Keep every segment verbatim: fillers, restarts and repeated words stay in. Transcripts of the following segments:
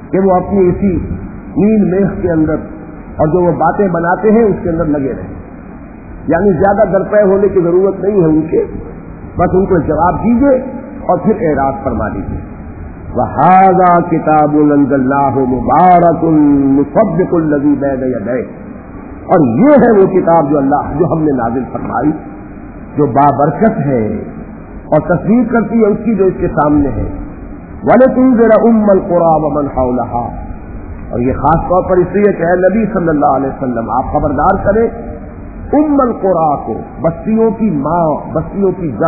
کہ وہ اپنی اسی نیل میخ کے اندر اور جو وہ باتیں بناتے ہیں اس کے اندر لگے رہیں. یعنی زیادہ درپے ہونے کی ضرورت نہیں ہے ان کے، بس ان کو جواب دیجیے اور پھر اعراض فرما دیجیے. وَهَذَا كِتَابٌ أَنزَلْنَاهُ مُبَارَكٌ مُصَدِّقُ الَّذِي بَيْنَ يَدَيْهِ، اور یہ ہے وہ کتاب جو اللہ جو ہم نے نازل فرمائی، جو بابرکت ہے اور تصدیق کرتی ہے اس کی جو اس کے سامنے ہے. وَلِتُنذِرَ أُمَّ الْقُرَىٰ وَمَنْ حَوْلَهَا، اور یہ خاص طور پر اس لیے کہ اے نبی صلی اللہ علیہ وسلم آپ خبردار کریں ام القرا کو، بستیوں کی ماں، بستیوں کی جڑ.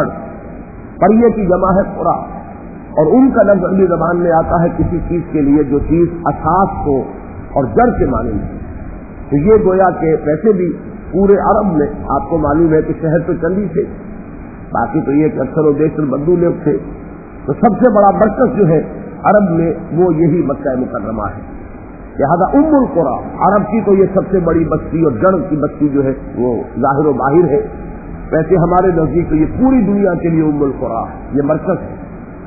قریہ کی جمع ہے قرا، اور ان کا لفظ عربی زبان میں آتا ہے کسی چیز کے لیے جو چیز اساس کو اور جڑ کے معنی میں. تو یہ گویا کہ ویسے بھی پورے عرب میں آپ کو معلوم ہے کہ شہر تو چند ہی تھے، باقی تو یہ کہ اکثر و بیشتر بدو لوگ تھے. تو سب سے بڑا مرکز جو ہے عرب میں وہ یہی مکہ مکرمہ ہے. لہذا ام القرا عرب کی تو یہ سب سے بڑی بستی اور جڑ کی بستی جو ہے وہ ظاہر و باہر ہے. ویسے ہمارے نزدیک تو یہ پوری دنیا کے لیے ام القرا یہ مرکز ہے.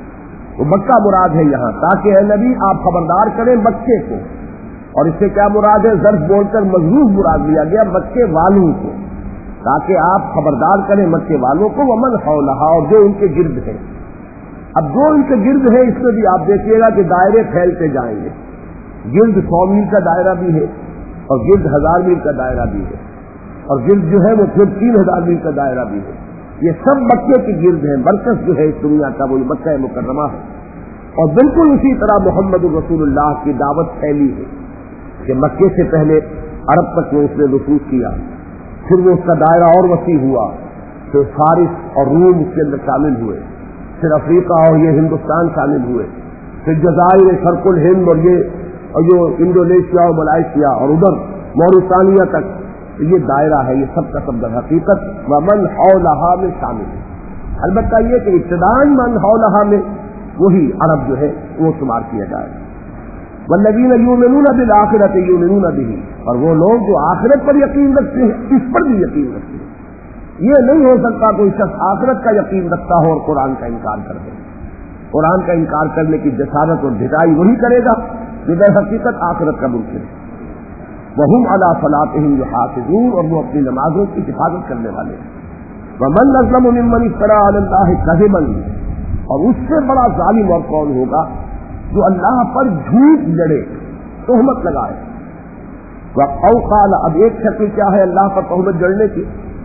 وہ مکہ مراد ہے یہاں، تاکہ اے نبی آپ خبردار کریں مکے کو. اور اس سے کیا مراد ہے؟ ظرف بول کر مظروف مراد لیا گیا مکے والوں کو، تاکہ آپ خبردار کریں مکے والوں کو. ومن حولہا، اور جو ان کے گرد ہے. اب جو ان کے گرد ہے اس میں بھی آپ دیکھیے گا کہ دائرے پھیلتے جائیں گے. گرد سو میل کا دائرہ بھی ہے اور گرد ہزار میل کا دائرہ بھی ہے، اور گرد جو ہے وہ پھر تین ہزار میل کا دائرہ بھی ہے. یہ سب مکے کے گرد ہیں. مرکز جو ہے اس دنیا کا وہ مکہ مکرمہ ہے. اور بالکل اسی طرح محمد الرسول اللہ کی دعوت پھیلی ہے کہ مکے سے پہلے عرب تک وہ اس نے نفوذ کیا، پھر وہ اس کا دائرہ اور وسیع ہوا، پھر فارس اور روم اس کے اندر شامل ہوئے، پھر افریقہ اور یہ ہندوستان شامل ہوئے، پھر جزائر شرق الہند اور یہ اور جو انڈونیشیا اور ملائیشیا اور ادھر موریتانیہ تک یہ دائرہ ہے. یہ سب کا سب در حقیقت ومن حولہا میں شامل ہے. البتہ یہ کہ ابتداءً من حولہا میں وہی عرب جو ہے وہ شمار کیا جائے. والذین یؤمنون بالآخرۃ یؤمنون بہ، اور وہ لوگ جو آخرت پر یقین رکھتے ہیں اس پر بھی یقین رکھتے ہیں. یہ نہیں ہو سکتا کوئی شخص آخرت کا یقین رکھتا ہو اور قرآن کا انکار کر دے. قرآن کا انکار کرنے کی جسارت اور ڈھٹائی وہی کرے گا جو در حقیقت آخرت کا منکر ہے. وہم علی صلاتہم یحافظون، اور وہ اپنی نمازوں کی حفاظت کرنے والے ہیں. ومن اظلم ممن افتری علی اللہ کذبا، اور اس سے بڑا ظالم اور کون ہوگا جو اللہ پر جھوٹ جڑے، تہمت لگائے. او قال، اب ایک شکل کیا ہے اللہ پر تہمت جڑنے کی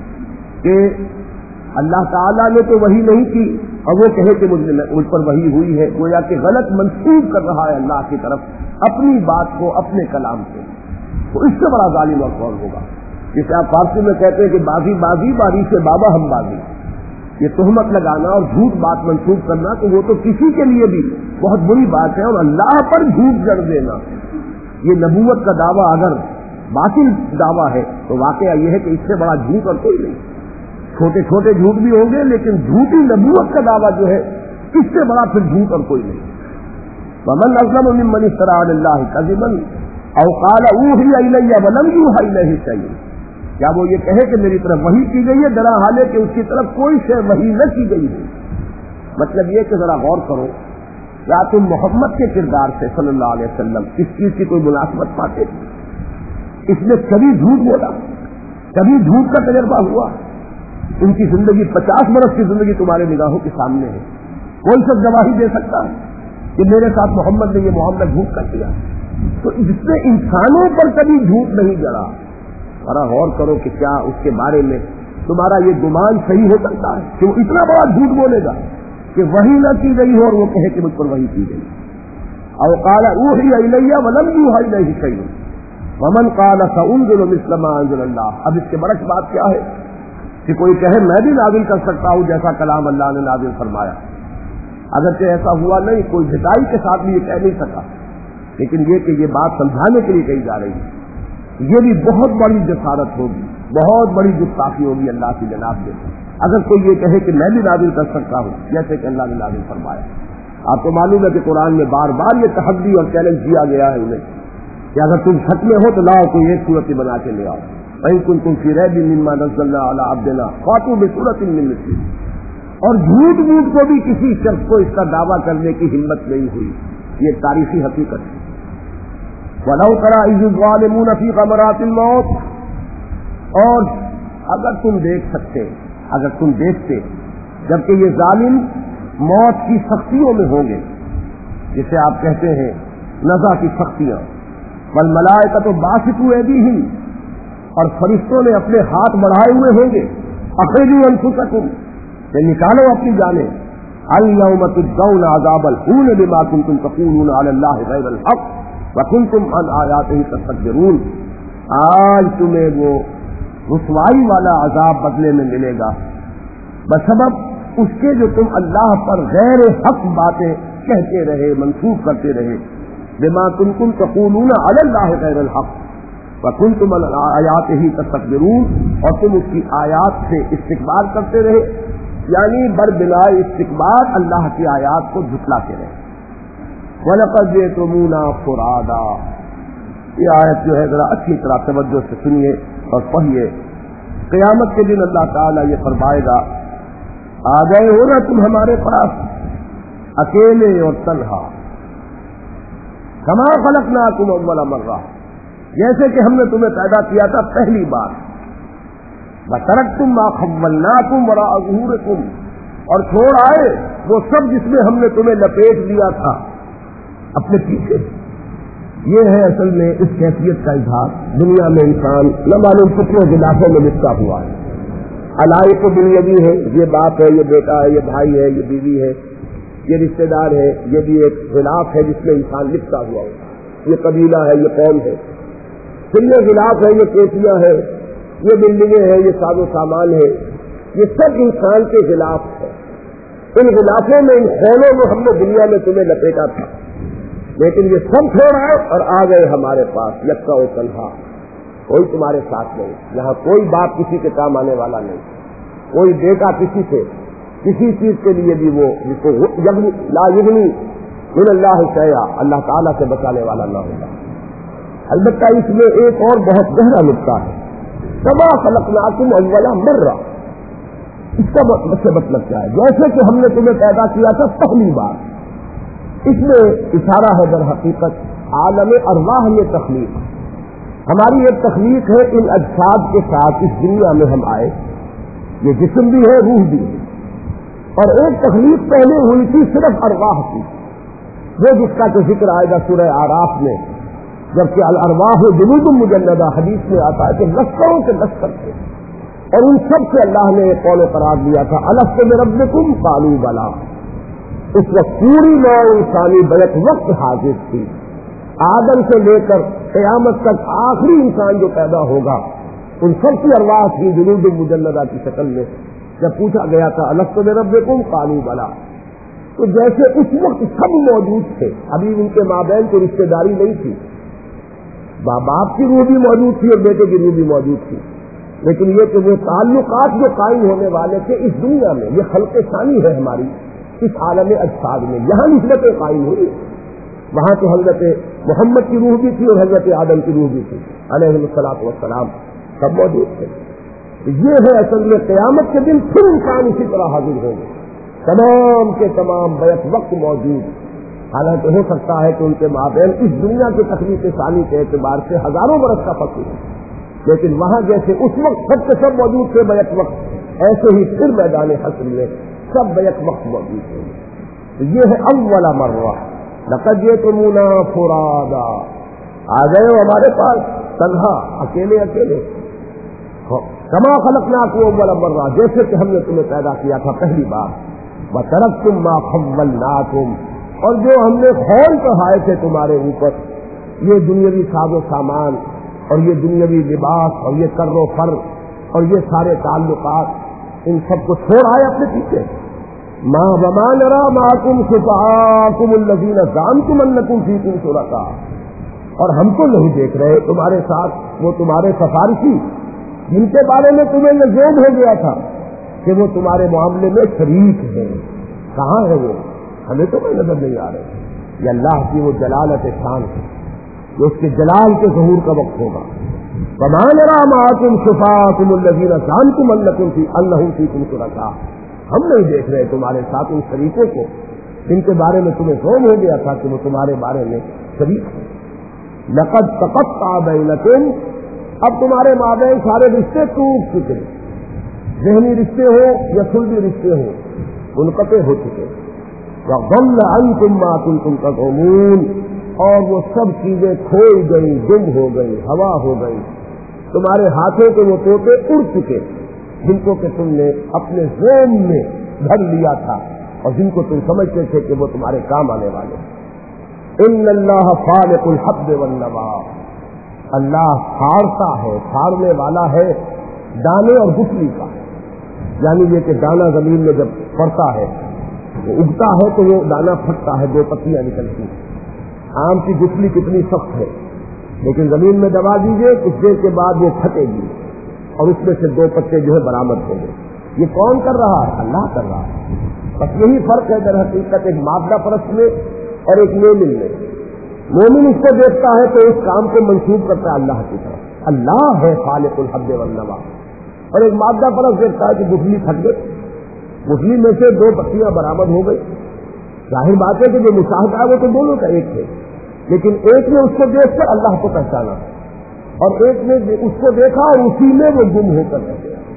کہ اللہ تعالیٰ نے تو وحی نہیں کی اور وہ کہے کہ مجھ پر وحی ہوئی ہے، گویا کہ غلط منسوب کر رہا ہے اللہ کی طرف اپنی بات کو اپنے کلام سے. تو اس سے بڑا ظالم اور کون ہوگا؟ جسے آپ فارسی میں کہتے ہیں کہ بازی بازی باری سے بابا ہم بازی. یہ تہمت لگانا اور جھوٹ بات منسوب کرنا تو وہ تو کسی کے لیے بھی بہت بری بات ہے. اور اللہ پر جھوٹ جڑ دینا، یہ نبوت کا دعویٰ اگر باطل دعویٰ ہے تو واقعہ یہ ہے کہ اس سے بڑا جھوٹ اور کوئی نہیں. چھوٹے چھوٹے جھوٹ بھی ہوں گے لیکن جھوٹی نبوت کا دعویٰ جو ہے اس سے بڑا پھر جھوٹ اور کوئی نہیں. ومن اظلم ممن افتری علی اللہ کذبا او قال اوحی الی ولم یوحی الیہ شیء، کیا وہ یہ کہے کہ میری طرف وحی کی گئی ہے درا حالے کہ اس کی طرف کوئی شے وحی نہ کی گئی ہے. مطلب یہ کہ ذرا غور کرو، کیا تم محمد کے کردار سے صلی اللہ علیہ وسلم اس چیز کی کوئی مناسبت پاتے؟ اس نے کبھی جھوٹ بولا؟ کبھی جھوٹ کا تجربہ ہوا؟ ان کی زندگی پچاس برس کی زندگی تمہارے نگاہوں کے سامنے ہے. کوئی شخص گواہی دے سکتا ہے کہ میرے ساتھ محمد نے یہ معاملہ جھوٹ کر دیا؟ تو جس نے انسانوں پر کبھی جھوٹ نہیں جڑا، ذرا غور کرو کہ کیا اس کے بارے میں تمہارا یہ گمان صحیح ہو سکتا ہے کہ وہ اتنا بڑا جھوٹ بولے گا کہ وحی نہ کی گئی ہو اور وہ کہے کہ مجھ پر وحی کی گئی. او قال اوحی الی ولم یوحی الیہ شیء ومن قال سانزل مثل ما انزل اللہ. اب اس کے برعکس بات کیا ہے کہ کوئی کہے میں بھی نازل کر سکتا ہوں جیسا کلام اللہ نے نازل فرمایا. اگرچہ ایسا ہوا نہیں، کوئی جتائی کے ساتھ بھی یہ کہہ نہیں سکا، لیکن یہ کہ یہ بات سمجھانے کے لیے کہی جا رہی ہے. یہ بھی بہت بڑی جسارت ہوگی، بہت بڑی گستاخی ہوگی اللہ کی جناب سے اگر کوئی یہ کہے کہ میں بھی نازل کر سکتا ہوں جیسے کہ اللہ نے نازل فرمایا. آپ کو معلوم ہے کہ قرآن میں بار بار یہ تحدی اور چیلنج کیا گیا ہے انہیں کہ اگر تم شک میں ہو تو لاؤ کوئی ایک صورت بنا کے لے آؤ. وَإِن كُنتُمْ فِي رَيْبٍ مِّمَّا نَزَّلْنَا عَلَىٰ عَبْدِنَا فَأْتُوا بِسُورَةٍ مِّن مِّثْلِهِ. اور جھوٹ موٹ کو بھی کسی شخص کو اس کا دعویٰ کرنے کی ہمت نہیں ہوئی. یہ تاریخی حقیقت ہے. وَلَوْ تَرَىٰ إِذِ الظَّالِمُونَ فِي غَمَرَاتِ الْمَوْتِ، اور اگر تم دیکھ سکتے، اگر تم دیکھتے جبکہ یہ ظالم موت کی سختیوں میں ہوں گے، جسے آپ کہتے ہیں نزع کی سختیاں، والملائکۃ باسطوا ایدیہم، اور فرشتوں نے اپنے ہاتھ بڑھائے ہوئے ہوں گے، اخرجوا انفسکم، کہ نکالو اپنی جانیں، اليوم تجزون عذاب الہون بما کنتم تقولون علی اللہ غیر الحق وکنتم عن آیاتہ تستکبرون، آج تمہیں وہ رسوائی والا عذاب بدلے میں ملے گا بسبب اس کے جو تم اللہ پر غیر حق باتیں کہتے رہے، منسوخ کرتے رہے، بما کنتم تقولون علی اللہ غیر الحق وکنتم عن آیاتہ تستکبرون، اور تم اس کی آیات سے استکبار کرتے رہے، یعنی بربنائے استکبار اللہ کی آیات کو جھٹلاتے رہے۔ وَلَقَدْ جِئْتُمُونَا فُرَادًا، یہ آیت جو ہے ذرا اچھی طرح توجہ سے سنیے اور پڑھیے۔ قیامت کے دن اللہ تعالیٰ یہ فرمائے گا، آ گئے ہو نا تم ہمارے پاس اکیلے اور تنہا، کما خلقناکم اول مرہ، جیسے کہ ہم نے تمہیں پیدا کیا تھا پہلی بار، وترکتم ما خولناکم وراء ظہورکم، اور چھوڑ آئے وہ سب جس میں ہم نے تمہیں لپیٹ لیا تھا اپنے پیچھے۔ یہ ہے اصل میں اس کیفیت کا اظہار۔ دنیا میں انسان نہ معلوم کتنے غلافوں میں لپٹا ہوا ہے، علائق و بنیادی ہے، یہ باپ ہے، یہ بیٹا ہے، یہ بھائی ہے، یہ بیوی ہے، یہ رشتہ دار ہے، یہ بھی ایک غلاف ہے جس میں انسان لپٹا ہوا ہے، یہ قبیلہ ہے، یہ قوم ہے، پھر یہ غلاف ہے، یہ کوٹیاں ہے، یہ بلڈنگیں ہیں، یہ ساز و سامان ہے، یہ سب انسان کے غلاف ہے۔ ان غلافوں میں، ان خونوں میں ہم نے دنیا میں تمہیں لپیٹا تھا، لیکن یہ سب چھوڑ آئے اور آ گئے ہمارے پاس یکا و تنہا، کوئی تمہارے ساتھ نہیں، یہاں کوئی باپ کسی کے کام آنے والا نہیں، کوئی بیٹا کسی سے کسی چیز کے لیے بھی وہ جس کو لا یغنی من اللہ شیئا، اللہ تعالیٰ سے بچانے والا نہ ہوگا۔ البتہ اس میں ایک اور بہت گہرا نقطہ ہے، کما خلقناکم اول مرہ، اس کا مطلب کیا ہے؟ جیسے کہ ہم نے تمہیں پیدا کیا تھا پہلی بار، اس میں اشارہ ہے در حقیقت عالم ارواح میں تخلیق، ہماری ایک تخلیق ہے ان اجساد کے ساتھ اس دنیا میں ہم آئے، یہ جسم بھی ہے، روح بھی ہے، اور ایک تخلیق پہلے ہوئی تھی صرف ارواح کی، وہ جس کا تو ذکر آئے گا سورہ اعراف میں، جبکہ الارواح جنود مجندہ، حدیث میں آتا ہے کہ لشکروں کے لشکر تھے، اور ان سب سے اللہ نے ایک قول قرار دیا تھا، الست بربکم قالوا بلی، اس وقت پوری نوع انسانی بیک وقت حاضر تھی، آدم سے لے کر قیامت تک آخری انسان جو پیدا ہوگا ان سب کی ارواح تھی جنود مجندہ کی شکل میں۔ جب پوچھا گیا تھا الست بربکم قالوا بلی، تو جیسے اس وقت سب موجود تھے، ابھی ان کے مابین کوئی رشتے داری نہیں تھی، باپ باپ کی روح بھی موجود تھی اور بیٹے کی روح بھی موجود تھی، لیکن یہ کہ وہ تعلقات جو قائم ہونے والے تھے اس دنیا میں، یہ خلق ثانی ہے ہماری اس عالم اجساد میں، یہاں نسبتیں قائم ہوئی، وہاں تو حضرت محمد کی روح بھی تھی اور حضرت آدم کی روح بھی تھی علیہ الصلوۃ والسلام، سب موجود تھے۔ یہ ہے اصل میں قیامت کے دن پھر انسان اسی طرح حاضر ہوں گے، تمام کے تمام بیک وقت موجود، حالانکہ ہو سکتا ہے کہ ان کے مابین اس دنیا کے تخلیق ثانی کے اعتبار سے ہزاروں برس کا فرق ہے، لیکن وہاں جیسے اس وقت سب کے سب موجود تھے بیک وقت، ایسے ہی پھر میدان حشر میں سب بیک وقت موجود ہیں۔ تو یہ ہے اول مرہ، لقد جئتمونا فرادا، آ گئے ہو ہمارے پاس تنہا، اکیلے اکیلے، کما خلقناکم اول مرہ، جیسے کہ ہم نے تمہیں پیدا کیا تھا پہلی بار، وترکتم ما خولناکم، اور جو ہم نے خول چڑھائے تھے تمہارے اوپر، یہ دنیاوی ساز و سامان اور یہ دنیاوی لباس اور یہ کر و فر اور یہ سارے تعلقات، ان سب کو چھوڑ آئے اپنے پیچھے۔ ما وما نرى معكم شفعاءكم الذين زعمتم انكم فيكم شركاء، اور ہم تو نہیں دیکھ رہے تمہارے ساتھ وہ تمہارے سفارشی جن کے بارے میں تمہیں لزوم ہو گیا تھا کہ وہ تمہارے معاملے میں شریک ہیں، کہاں ہے وہ؟ ہمیں تو کوئی نظر نہیں آ رہے۔ یہ اللہ کی وہ جلالت شان ہے، جو اس کے جلال کے ظہور کا وقت ہوگا۔ وما نرى معكم شفعاءكم الذين زعمتم انهم فيكم شركاء، ہم نہیں دیکھ رہے تمہارے ساتھ ان شریکوں کو جن کے بارے میں تمہیں زوم ہو گیا تھا کہ وہ تمہارے بارے میں شریک ہیں۔ لقد تقطع بینکم، اب تمہارے مابین سارے رشتے ٹوٹ چکے، ذہنی رشتے ہو یا سلبی رشتے ہو منقطع ہو چکے. وضل عنکم ما کنتم تزعمون، اور وہ سب چیزیں کھوئی گئی، گم ہو گئی، ہوا ہو گئی. تمہارے ہاتھوں کے وہ طوطے اڑ چکے جن کو کہ تم نے اپنے ذہن میں گھر لیا تھا اور جن کو تم سمجھتے تھے کہ وہ تمہارے کام آنے والے. ان اللہ فالق الحب والنوا، اللہ پھاڑتا ہے، پھاڑنے والا ہے دانے اور گٹھلی کا. یعنی یہ کہ دانا زمین میں جب پڑتا ہے وہ اگتا ہے تو وہ دانا پھٹتا ہے، دو پتیاں نکلتی ہیں. آم کی گٹھلی کتنی سخت ہے لیکن زمین میں دبا دیجیے کچھ دیر کے بعد وہ پھٹے گی اور اس میں سے دو پتے جو ہے برآمد ہوں گے. یہ کون کر رہا ہے؟ اللہ کر رہا ہے. بس یہی فرق ہے در حقیقت ایک مادہ پرست میں اور ایک مومن میں. مومن اس کو دیکھتا ہے تو اس کام کو منسوب کرتا ہے اللہ کی طرف، اللہ ہے خالق الحب والنوا. اور ایک مادہ پرست دیکھتا ہے کہ گٹھلی پھٹ گئی، گٹھلی میں سے دو پتیاں برآمد ہو گئی. ظاہر بات ہے کہ جو مشاہدہ ہے وہ تو دونوں کا ایک ہے، لیکن ایک نے اس کو دیکھ کر اللہ کو پہچانا اور ایک نے اس کو دیکھا اور اسی میں وہ گم ہو کر رہ گیا.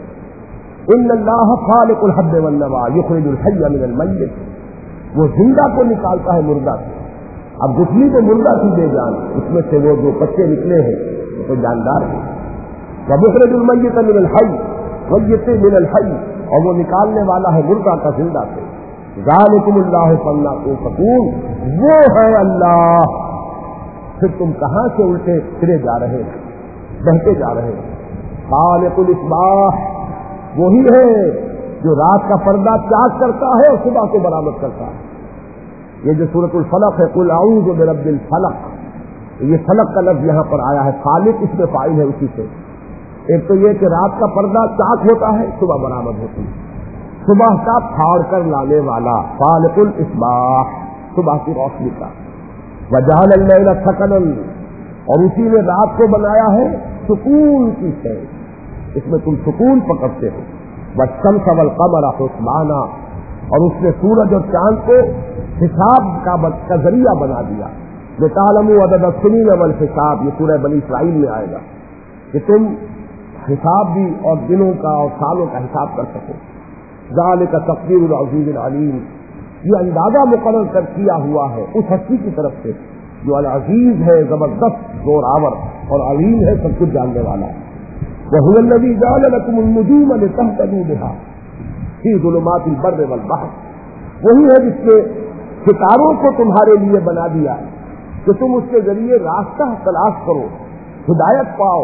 ان اللہ خالق الحب والنوا یخرج الحی من المیت، وہ زندہ کو نکالتا ہے مردہ سے. اب گٹھلی تو مردہ کی بے جان، اس میں سے وہ جو پتے نکلے ہیں وہ تو جاندار ہیں. ومخرج المیت من الحی میت من الحی، اور وہ نکالنے والا ہے مردہ کا زندہ سے. ذالکم اللہ فلا تؤفکون، وہ ہے اللہ. پھر تم کہاں سے الٹے پھرے جا رہے ہیں، بہتے جا رہے ہیں. خالق الاصباح، وہی ہے جو رات کا پردہ چاک کرتا ہے اور صبح کو برآمد کرتا ہے. یہ جو سورۃ الفلق ہے، قل اعوذ برب الفلق، یہ فلق کا لفظ یہاں پر آیا ہے. خالق اس میں فاعل ہے اسی سے. ایک تو یہ کہ رات کا پردہ چاک ہوتا ہے، صبح برآمد ہوتی ہے. صبح کا پھاڑ کر لانے والا، خالق الاصباح، صبح کی روشنی کا. وجعل اللیل سکنا، اور اسی نے رات کو بنایا ہے سکون کی شے، اس میں تم سکون پکڑتے ہو. والشمس والقمر حسبانا، اور اس نے سورج اور چاند کو حساب کا ذریعہ بنا دیا. لتعلموا عدد السنین والحساب، یہ سورہ بنی اسرائیل میں آئے گا کہ تم حساب بھی اور دنوں کا اور سالوں کا حساب کر سکو. ذالک تقدیر العزیز العلیم، یہ اندازہ مقرر کر کیا ہوا ہے اس ہستی کی طرف سے جو العزیز ہے، زبردست، زور آور، اور علیم ہے، سب کچھ جاننے والا ہے. وَهُوَ الَّذِي جَعَلَ لَكُمُ النُّجُومَ لِتَهْتَدُوا بِهَا فِي ظُلُمَاتِ الْبَرِّ وَالْبَحْرِ، وہی ہے جس نے ستاروں کو تمہارے لیے بنا دیا کہ تم اس کے ذریعے راستہ تلاش کرو، ہدایت پاؤ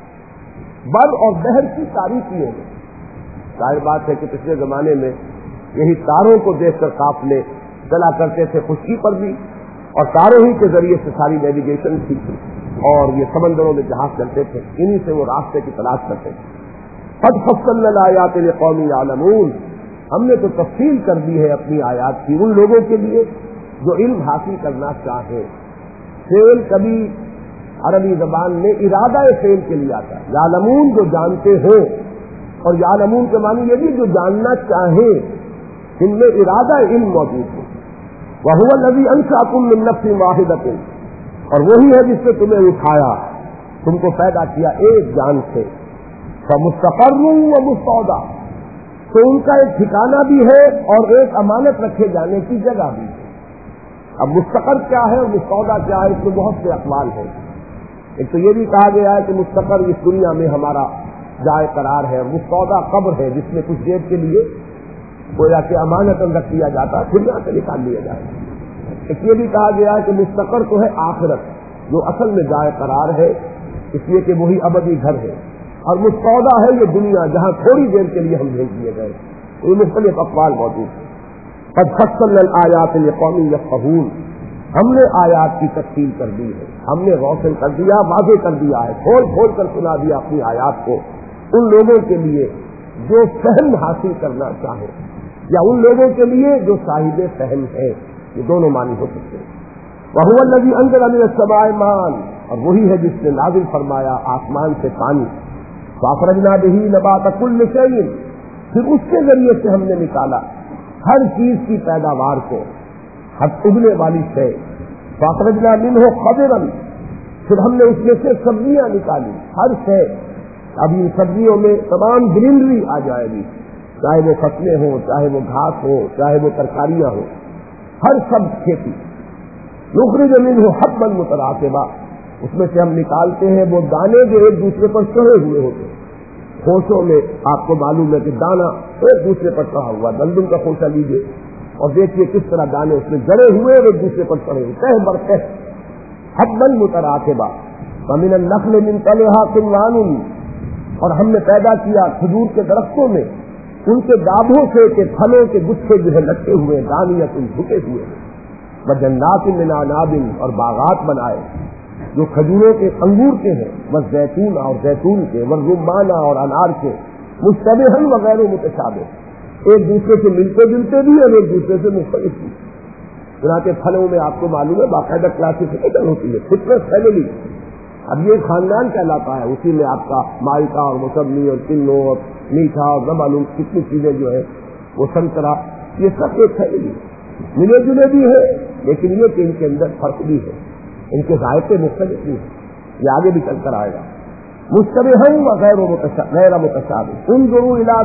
بر اور بحر کی تاریکیوں میں. ظاہر بات ہے کہ پچھلے زمانے میں یہی تاروں کو دیکھ کر قافلے چلا کرتے تھے خشکی پر بھی، اور تاروں ہی کے ذریعے سے ساری نیویگیشن تھی اور یہ سمندروں میں جہاز چلتے تھے، انہی سے وہ راستے کی تلاش کرتے تھے. قد فصلنا الآیات لقوم یعلمون، ہم نے تو تفصیل کر دی ہے اپنی آیات کی ان لوگوں کے لیے جو علم حاصل کرنا چاہیں. فعل کبھی عربی زبان میں ارادہ فعل کے لیے آتا ہے. یعلمون جو جانتے ہو، اور یعلمون کے معنی یہ بھی جو جاننا چاہیں، ان میں ارادہ علم موجود ہے. وَهُوَ الَّذِي أَنشَأَكُم مِّن نَّفْسٍ وَاحِدَةٍ، اور وہی ہے جس نے تمہیں اٹھایا، تم کو پیدا کیا ایک جان سے. فَمُسْتَقَرٌّ وَمُسْتَوْدَعٌ، تو ان کا ایک ٹھکانہ بھی ہے اور ایک امانت رکھے جانے کی جگہ بھی ہے. اب مستقر کیا ہے اور مستودع کیا ہے، اس میں بہت سے اقوال ہیں. ایک تو یہ بھی کہا گیا ہے کہ مستقر اس دنیا میں ہمارا جائے قرار ہے، مستودع قبر ہے جس میں کچھ دیر کے لیے گویا کہ امانت رکھ دیا جاتا ہے، پھر یہاں سے نکال لیا جائے. ایک یہ بھی کہا گیا ہے کہ مستقر تو ہے آخرت، جو اصل میں جائے قرار ہے اس لیے کہ وہی ابدی گھر ہے، اور مستودع ہے یہ دنیا جہاں تھوڑی دیر کے لیے ہم بھیج دیے گئے. یہ مختلف اقوال موجود ہیں. قد فصلنا الآیات لقوم یفقہون، ہم نے آیات کی تفصیل کر دی ہے، ہم نے روشن کر دیا، واضح کر دیا ہے، کھول کھول کر سنا دیا اپنی آیات کو ان لوگوں کے لیے جو فہم حاصل کرنا چاہیں، یا ان لوگوں کے لیے جو صاحب فہم ہے. یہ دونوں معنی ہو سکتے ہیں. وَهُوَ الَّذِي أَنزَلَ مِنَ السَّمَاءِ مَاءً، اور وہی ہے جس نے نازل فرمایا آسمان سے پانی. فَأَخْرَجْنَا بِهِ نَبَاتَ كُلِّ شَيْءٍ، پھر اس کے ذریعے سے ہم نے نکالا ہر چیز کی پیداوار کو، ہر اگنے والی شے. فَأَخْرَجْنَا مِنْهُ خَضِرًا، پھر ہم نے اس میں سے سبزیاں نکالی، ہر شے، اب ان سبزیوں میں تمام گرینری آ جائے گی، چاہے وہ فصلیں ہوں، چاہے وہ گھاس ہو، چاہے وہ ترکاریاں ہوں، ہر سب کھیتی۔ نخرج منہ حبا متراکبا، اس میں سے ہم نکالتے ہیں وہ دانے جو ایک دوسرے پر چڑھے ہوئے ہوتے ہیں۔ خوشوں میں آپ کو معلوم ہے کہ دانا ایک دوسرے پر چڑھا ہوا، گندم کا خوشہ لیجیے اور دیکھیے کس طرح دانے اس میں جڑے ہوئے اور ایک دوسرے پر چڑھے ہوئے، تہ بر تہ، حبا متراکبا۔ ومن النخل من طلعها قنوان، اور ہم نے پیدا کیا کھجور کے درختوں میں ان کے دابوں سے کہ پھلوں کے گچھے جو ہے لٹکے ہوئے، دانیت جھکے ہوئے، وجنات من اعناب، اور باغات بنائے جو کھجوروں کے انگور کے ہیں، والزیتون اور زیتون کے، والرمان اور انار کے، مشتبہا وغیر متشابہ، ایک دوسرے سے ملتے جلتے بھی اور ایک دوسرے سے مختلف بھی۔ چنانچہ پھلوں میں آپ کو معلوم ہے باقاعدہ کلاسیفیکیشن ہوتی ہے، فٹنس فیملی، اب یہ خاندان کہلاتا ہے، اسی میں آپ کا مالٹا اور موسمی اور کنو اور میٹھا اور نہ معلوم کتنی چیزیں جو ہے وہ سنترا، یہ سب ایک فیملی ملے جلے بھی ہے، لیکن یہ کہ ان کے اندر فرق بھی ہے، ان کے ذائقے مختلف بھی ہیں، یہ آگے بھی چل کر آئے گا۔ مشتبہا وغیر غیر متشابہ، انظروا الی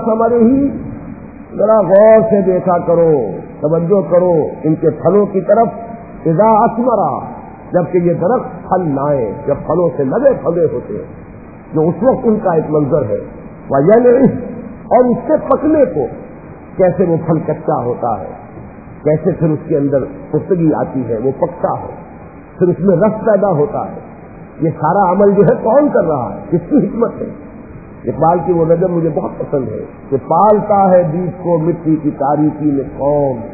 ثمرہ، ذرا غور سے دیکھا کرو، توجہ کرو ان کے پھلوں کی طرف، اذا اثمر، جبکہ یہ درخت پھل لائے، جب پھلوں سے لگے پھلے ہوتے ہیں، جو اس وقت ان کا ایک منظر ہے، وَيَنْعِهْ، اور اس سے پکنے کو، کیسے وہ پھل کچا ہوتا ہے، کیسے پھر اس کے اندر پختگی آتی ہے، وہ پکتا ہے، پھر اس میں رس پیدا ہوتا ہے، یہ سارا عمل جو ہے کون کر رہا ہے، کس کی حکمت ہے؟ اقبال کی وہ نظم مجھے بہت پسند ہے کہ پالتا ہے بیج کو مٹی کی تاریکی میں کون،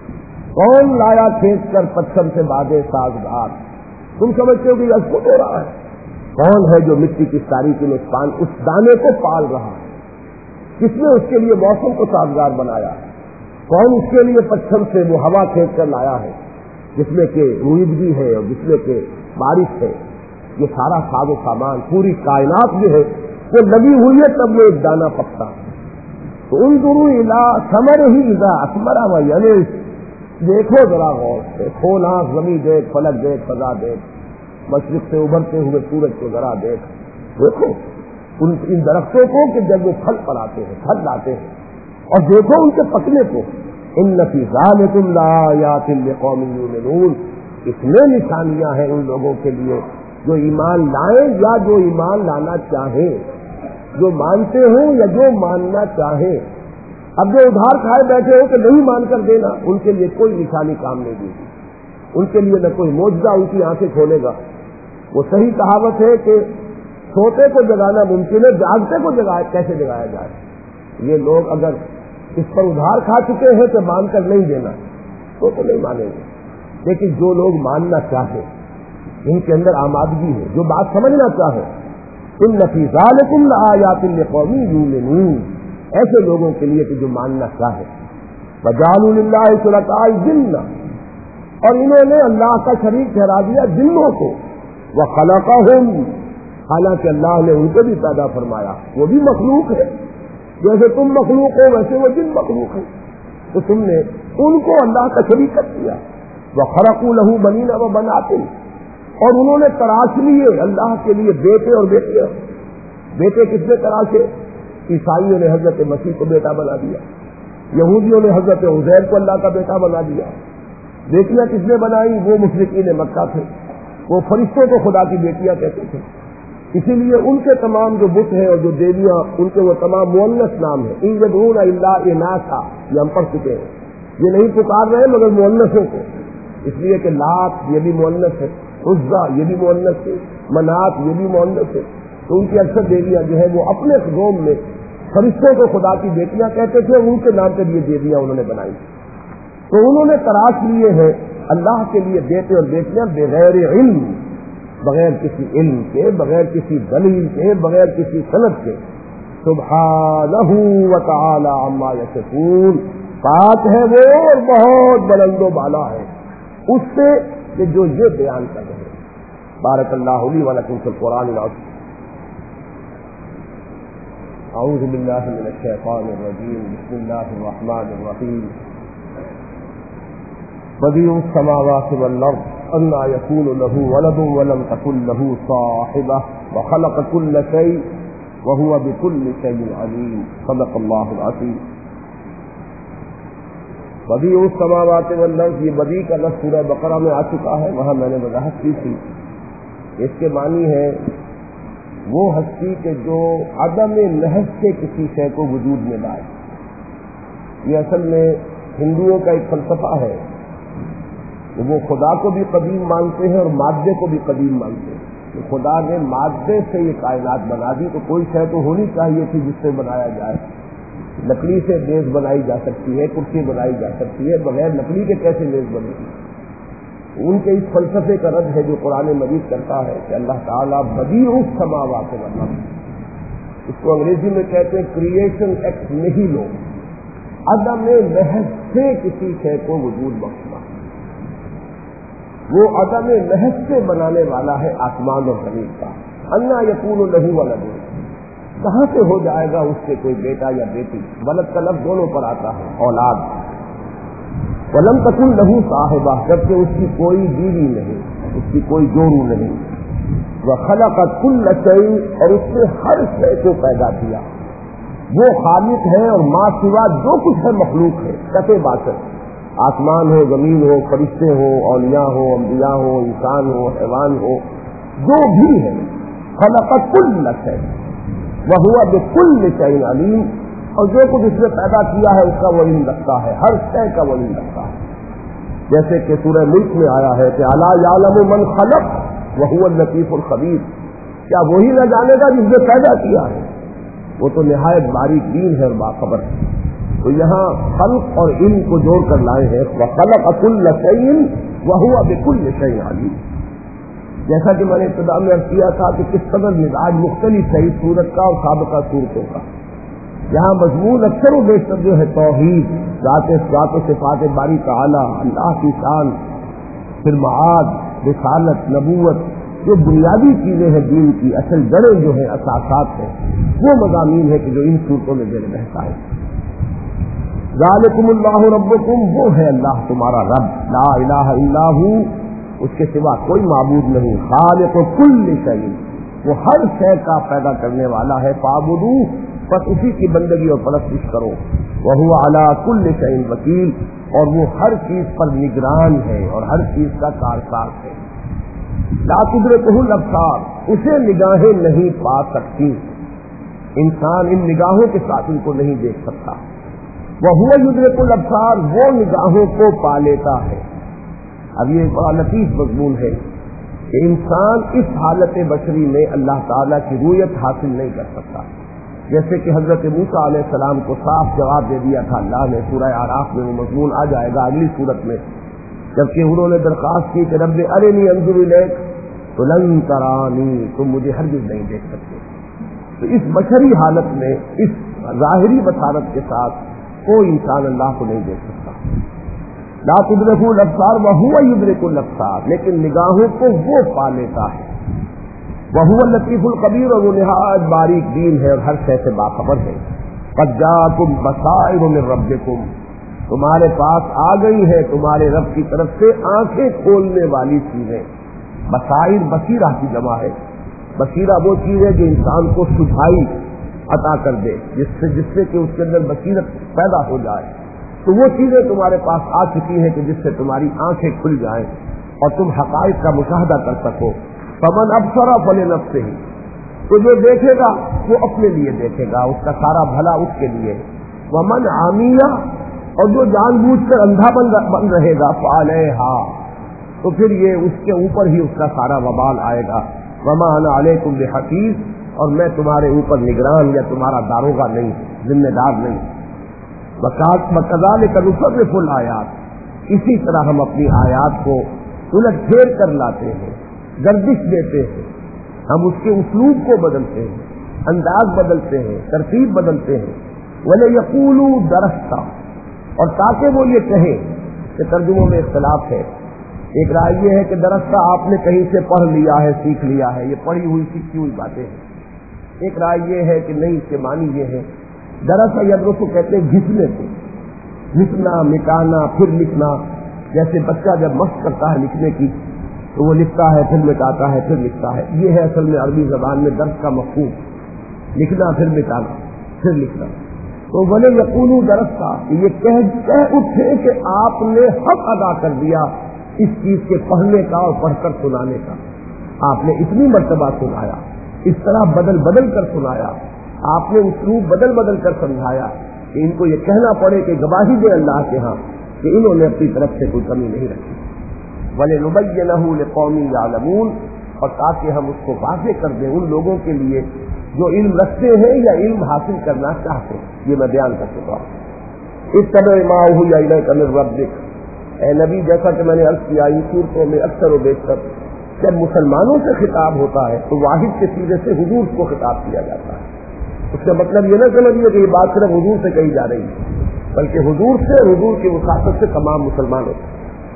کون لایا کھینچ کر پتھر سے بادے سازگار۔ تم سمجھتے ہو کہ یہ اشکوت ہو رہا ہے، کون ہے جو مٹی کی تاریکی میں پان اس دانے کو پال رہا ہے، کس نے اس کے لیے موسم کو سازگار بنایا، کون اس کے لیے پتھر سے وہ ہوا کھینچ کر لایا ہے جس میں کہ رویدگی ہے اور جس میں کہ بارش ہے، یہ سارا ساز و سامان، پوری کائنات جو ہے وہ لگی ہوئی ہے، تب وہ ایک دانہ پکتا ہے۔ تو انظروا الی ثمرہ اذا اثمر وینعہ، دیکھو ذرا غور سے، کھول آنکھ، زمین دیکھ، فلک دیکھ، فضا دیکھ، مشرق سے ابھرتے ہوئے سورج کو ذرا دیکھ، دیکھو ان ان درختوں کو کہ جب وہ پھل پر آتے ہیں، پھل لاتے ہیں، اور دیکھو ان کے پکنے کو، ان فی ذلک لآیات لقوم یؤمنون، اس میں نشانیاں ہیں ان لوگوں کے لیے جو ایمان لائیں یا جو ایمان لانا چاہیں، جو مانتے ہوں یا جو ماننا چاہیں۔ اب جو ادھار کھائے بیٹھے ہو کہ نہیں مان کر دینا، ان کے لیے کوئی نشانی کام نہیں دے گی، ان کے لیے نہ کوئی معجزہ ان کی آنکھیں کھولے گا۔ وہ صحیح کہاوت ہے کہ سوتے کو جگانا ممکن ہے، جاگتے کو جگایا کیسے جگایا جائے؟ یہ لوگ اگر اس پر ادھار کھا چکے ہیں تو مان کر نہیں دینا تو تو نہیں مانیں گے، لیکن جو لوگ ماننا چاہیں، ان کے اندر آمادگی ہے، جو بات سمجھنا چاہے، ان فی ذلک لآیات لقوم یؤمنون، ایسے لوگوں کے لیے کہ جو ماننا چاہے۔ وجعلوا للہ شرکاء الجن، اور انہوں نے اللہ کا شریک ٹھہرا دیا جنوں کو، وخلقہم، حالانکہ اللہ نے ان کو بھی پیدا فرمایا، وہ بھی مخلوق ہے، جیسے تم مخلوق ہو ویسے وہ جن مخلوق ہے، تو تم نے ان کو اللہ کا شریک کر دیا۔ وخلقوا لہ بنین وبنات، اور انہوں نے تراش لیے اللہ کے لیے بیٹے اور بیٹیاں۔ بیٹے کس نے تراشے؟ عیسائیوں نے حضرت مسیح کو بیٹا بنا دیا، یہودیوں نے حضرت عزیر کو اللہ کا بیٹا بنا دیا۔ بیٹیاں کس نے بنائی؟ وہ مشرکین مکہ تھے، وہ فرشتوں کو خدا کی بیٹیاں کہتے تھے، اسی لیے ان کے تمام جو بت ہیں اور جو دیویاں، ان کے وہ تمام مؤنث نام ہیں، ان یدعون الا اناثا، یہ ہم پڑھ چکے ہیں، یہ نہیں پکار رہے مگر مؤنثوں کو، اس لیے کہ لات یہ بھی مؤنث ہے، عزا یہ بھی مؤنث ہے، منات یہ بھی مؤنث ہے، تو ان کی اکثر دیویاں جو ہے وہ اپنے قوم میں فرشتوں کو خدا کی بیٹیاں کہتے تھے، ان کے نام پہ یہ دیویاں انہوں نے بنائی، تو انہوں نے تراش لیے ہیں اللہ کے لیے بیٹے اور بیٹیاں بغیر علم، بغیر کسی علم کے، بغیر کسی دلیل کے، بغیر کسی سند کے۔ سبحانہ وتعالی عما یصفون، پاک ہے وہ اور بہت بلند و بالا ہے اس سے کہ جو یہ بیان کر رہے ہیں۔ بارک اللہ لی و لکم فی القرآن العظیم۔ اعوذ باللہ من الشیطان الرجیم، بسم اللہ الرحمن الرحیم۔ بدیع السماوات والارض अन्ना यकूनु लहू वलदुन वलम तकुन लहू साहिबह व खलक़ कुल्ल शै व हुवा बिकुल्लि शैइन अलीम। सदक़ल्लाहुल अज़ीम। बदीउ समावाति वल अर्ज़, ये बदी का लफ्ज़ सूरह बकरा में आ चुका है, वहां मैंने वजाहत की थी। इसके मानी है वो हस्ती के जो अदम महज से किसी शय को वजूद में लाए। ये असल में हिंदुओं का एक फलसफा है, वो खुदा को भी कदीम मानते हैं और मादे को भी कदीम मानते हैं। तो खुदा ने मादे से ये कायनात बना दी, तो कोई शय तो होनी चाहिए थी जिससे बनाया जाए। लकड़ी से मेज बनाई जा सकती है, कुर्सी बनाई जा सकती है, बगैर लकड़ी के कैसे मेज बनेगी? उनके इस फलसफे का रद्द है जो कुरान मजीद करता है कि अल्लाह ताला बदीउ समावात वल अर्ज़, इसको अंग्रेजी में कहते हैं क्रिएशन एक्स निहिलो, अदम महज से किसी शय को वजूद बख्शना। वो अदम महज से बनाने वाला है आसमान और जमीन का। अन्ना यकूनु लहू वलदुन, कहां से हो जाएगा उसके कोई बेटा या बेटी? वलद का लफ्ज़ दोनों पर आता है, औलाद। वलम तकुन लहू साहिबा, जबकि उसकी कोई बीवी नहीं, उसकी कोई जोरू नहीं। व खलक़ कुल्ल शै, और उसने हर शय को पैदा किया। वो खालिक है और माँ सिवा जो कुछ है मखलूक है, कते बासत, आसमान हो, जमीन हो, फरिश्ते हो, औलिया हो, अंबिया हो, इंसान हो, हैवान हो, जो भी है। खलक़ कुल्ल शै व हुवा बिकुल्लि शैइन अलीम, और जो कुछ उसने पैदा किया है उसका वो इल्म रखता है, हर शय का वो इल्म रखता है। जैसे कि सूरह मुल्क में आया है कि अला यालमु मन खलक़ व हुवल लतीफुल खबीर, क्या वही न जानेगा जिसने पैदा किया है? वो तो निहायत बारीक बीन है और बाखबर है। तो यहाँ खल्क़ और इल्म को जोड़ कर लाए हैं, व खलक़ कुल्ल शैइन व हुवा बिकुल्लि शैइन अलीम। जैसा कि मैंने इब्तिदा में अर्ज़ किया था कि किस कदर मिजाज मुख्तलिफ है इस सूरत का और साबिक़ा सूरतों का। यहाँ मजमून अक्सर व बेशतर जो है तौहीद, ज़ात ज़ात सिफ़ात बारी तआला, अल्लाह की शान, फिर मआद, रिसालत, नबूवत, जो बुनियादी चीजें हैं दीन की, असल जड़ें जो है, असासात हैं, वो मज़ामीन है कि जो इन सूरतों में जेर रहता है। ज़ालिकुमुल्लाहु रब्बुकुम, वो है अल्लाह तुम्हारा रब, ला इलाहा इल्ला हू, उसके सिवा कोई माबूद नहीं। खालिक़ु कुल्लि शै, वो हर शय का पैदा करने वाला है। फाबुदू, बस उसी की बंदगी और परस्तिश करो। वह हुवा अला कुल्लि शैइन वकील, और वो हर चीज पर निगरान है और हर चीज का कारसाज है। ला तुदरिकुहुल अब्सार, उसे निगाहें नहीं पा सकती, इंसान इन निगाहों के साथ इनको नहीं देख सकता। वह हुवा युदरिकुल अब्सार, वो निगाहों को पा लेता है। अब ये बड़ा लतीफ मज़मून है कि इंसान इस हालत बशरी में अल्लाह ताला की रूयत हासिल नहीं कर सकता। जैसे कि हजरत मूसा अलैहिस्सलाम को साफ जवाब दे दिया था अल्लाह ने, सूरह आराफ में वो मज़मून आ जाएगा अगली सूरत में, जबकि उन्होंने दरखास्त की कि रब्बि अरिनी अंजुर इलैक, तो लन तरानी, तुम मुझे हरगिज़ नहीं देख सकते। तो इस बशरी हालत में, इस ज़ाहिरी बसारत के साथ कोई इंसान अल्लाह को नहीं देख सकता। ला तुदरिकुल अब्सार व हुवा युदरिकुल अब्सार, लेकिन निगाहों को वो पा लेता है। वह हुवा लतीफुल खबीर, और वो निहायत बारीक बीन है और हर शय से बाखबर है। क़द जाअकुम बसाइर मिन रब्बिकुम, तुम्हारे पास आ गई है तुम्हारे रब की तरफ से आंखें खोलने वाली चीजें। बसाइर बसीरा की जमा है। बसीरा वो चीज है जो इंसान को सुझाई अता कर दे, जिससे जिससे कि उसके अंदर बसीरत पैदा हो जाए। तो वो चीजें तुम्हारे पास आ चुकी हैं कि जिससे तुम्हारी आंखें खुल जाएं और तुम हकाइक का मुशाहदा कर सको। फमन अबसरा फलिनफ्सिह, तो जो देखेगा वो अपने लिए देखेगा, उसका सारा भला उसके लिए। वमन आमिया, और जो जानबूझकर अंधा बन, बन रहेगा, फअलैहा, तो फिर ये उसके ऊपर ही उसका सारा वबाल आएगा। वमा अना अलैकुम बिहफीज, और मैं तुम्हारे ऊपर निगरान या तुम्हारा दारोगा नहीं, जिम्मेदार नहीं। वकज़ालिका नुफ़र्रिफ़ुल आयात, इसी तरह हम अपनी आयात को उलट फेर कर लाते हैं, गर्दिश देते हैं, हम उसके उसलूब को बदलते हैं, अंदाज बदलते हैं, तरतीब बदलते हैं। वले यक़ूलू दरस्ता, और ताकि वो ये कहें कि तर्जुमों में इख्तिलाफ है। एक राय ये है कि दरस्ता आपने कहीं से पढ़ लिया है, सीख लिया है, ये पढ़ी हुई सीखी हुई बातें हैं। एक राय ये है कि नहीं, इसके मानी ये है दरअसल यदरुसु कहते हैं घिसने से, घिसना, मिटाना, फिर लिखना। जैसे बच्चा जब मस्त करता है लिखने की تو وہ لکھتا ہے پھر مٹاتا ہے پھر لکھتا ہے. یہ ہے اصل میں عربی زبان میں درس کا مفہوم، لکھنا پھر مٹانا پھر لکھنا. تو بولے یقول درس کا یہ کہہ کہہ اٹھے کہ آپ نے حق ادا کر دیا اس چیز کے پڑھنے کا اور پڑھ کر سنانے کا. آپ نے اتنی مرتبہ سنایا، اس طرح بدل بدل کر سنایا، آپ نے اسلوب بدل بدل کر سمجھایا کہ ان کو یہ کہنا پڑے کہ گواہی دے اللہ کے ہاں کہ انہوں نے اپنی طرف سے کوئی کمی نہیں رکھی. وَلِنُبَيِّنَهُ لِقَوْمٍ يَعْلَمُونَ، اور تاکہ ہم اس کو واضح کر دیں ان لوگوں کے لیے جو علم رکھتے ہیں یا علم حاصل کرنا چاہتے ہیں. یہ میں بیان کر چکا ہوں. اتَّبِعْ مَا أُوحِيَ إِلَيْكَ مِن رَّبِّكَ، اے نبی جیسا کہ میں نے عرض کیا ان صورتوں میں اکثر و بیشتر جب مسلمانوں سے خطاب ہوتا ہے تو واحد کے سیرے سے حضور کو خطاب کیا جاتا ہے. اس کا مطلب یہ نہ سمجھیے کہ یہ بات صرف حضور سے کہی جا رہی ہے، بلکہ حضور سے حضور کی وساطت سے تمام مسلمانوں سے.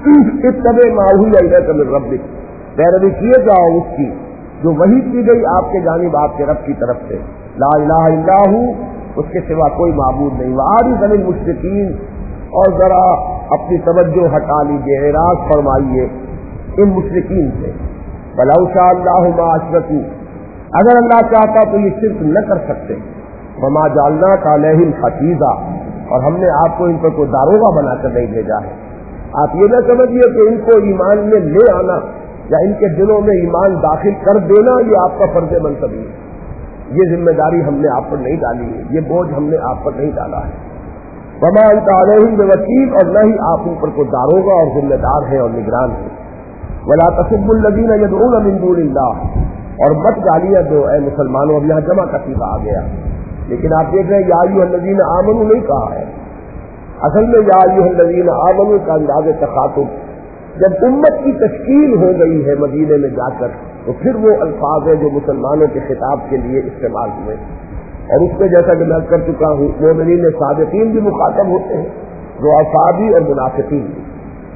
اتبع ما اوحی الیک من ربک، پیروی کیے جاؤ اس کی جو وحی کی گئی آپ کے جانب آپ کے رب کی طرف سے. لا الہ الا ہو، اس کے سوا کوئی معبود نہیں. وَأَعْرِضْ عَنِ الْمُشْرِكِينَ، اور ذرا اپنی توجہ ہٹا لیجیے، اعراض فرمائیے ان مشرکین سے. وَلَوْ شَاءَ اللَّهُ مَا أَشْرَكُوا، اگر اللہ چاہتا تو یہ شرک نہ کر سکتے. وَمَا جَعَلْنَاكَ عَلَيْهِمْ حَفِيظًا، اور ہم نے آپ کو ان پر کوئی داروغہ بنا کر نہیں بھیجا ہے. آپ یہ نہ سمجھیے کہ ان کو ایمان میں لے آنا یا ان کے دلوں میں ایمان داخل کر دینا یہ آپ کا فرض منصبی ہے. یہ ذمہ داری ہم نے آپ پر نہیں ڈالی ہے، یہ بوجھ ہم نے آپ پر نہیں ڈالا ہے. وَمَا أَنْتَ عَلَيْهِمْ بِوَكِيلٍ، اور نہ ہی آپ ان پر کوئی داروغہ اور ذمہ دار ہے اور نگران ہے. وَلَا تَسُبُّوا الَّذِينَ يَدْعُونَ مِن دُونِ اللَّهِ، اور مت گالیاں دو اے مسلمانوں. اب یہاں جمع کا صیغہ آ گیا، لیکن آپ دیکھ رہے ہیں یا ایھا الذین آمنوا نہیں کہا ہے. اصل میں یا ایھا الذین آمنوا کا انداز تخاطب جب امت کی تشکیل ہو گئی ہے مدینے میں جا کر تو پھر وہ الفاظ ہیں جو مسلمانوں کے خطاب کے لیے استعمال ہوئے. اور اس میں جیسا کہ میں کر چکا ہوں مومنین صادقین بھی مخاطب ہوتے ہیں، ضعفاء بھی اور منافقین بھی.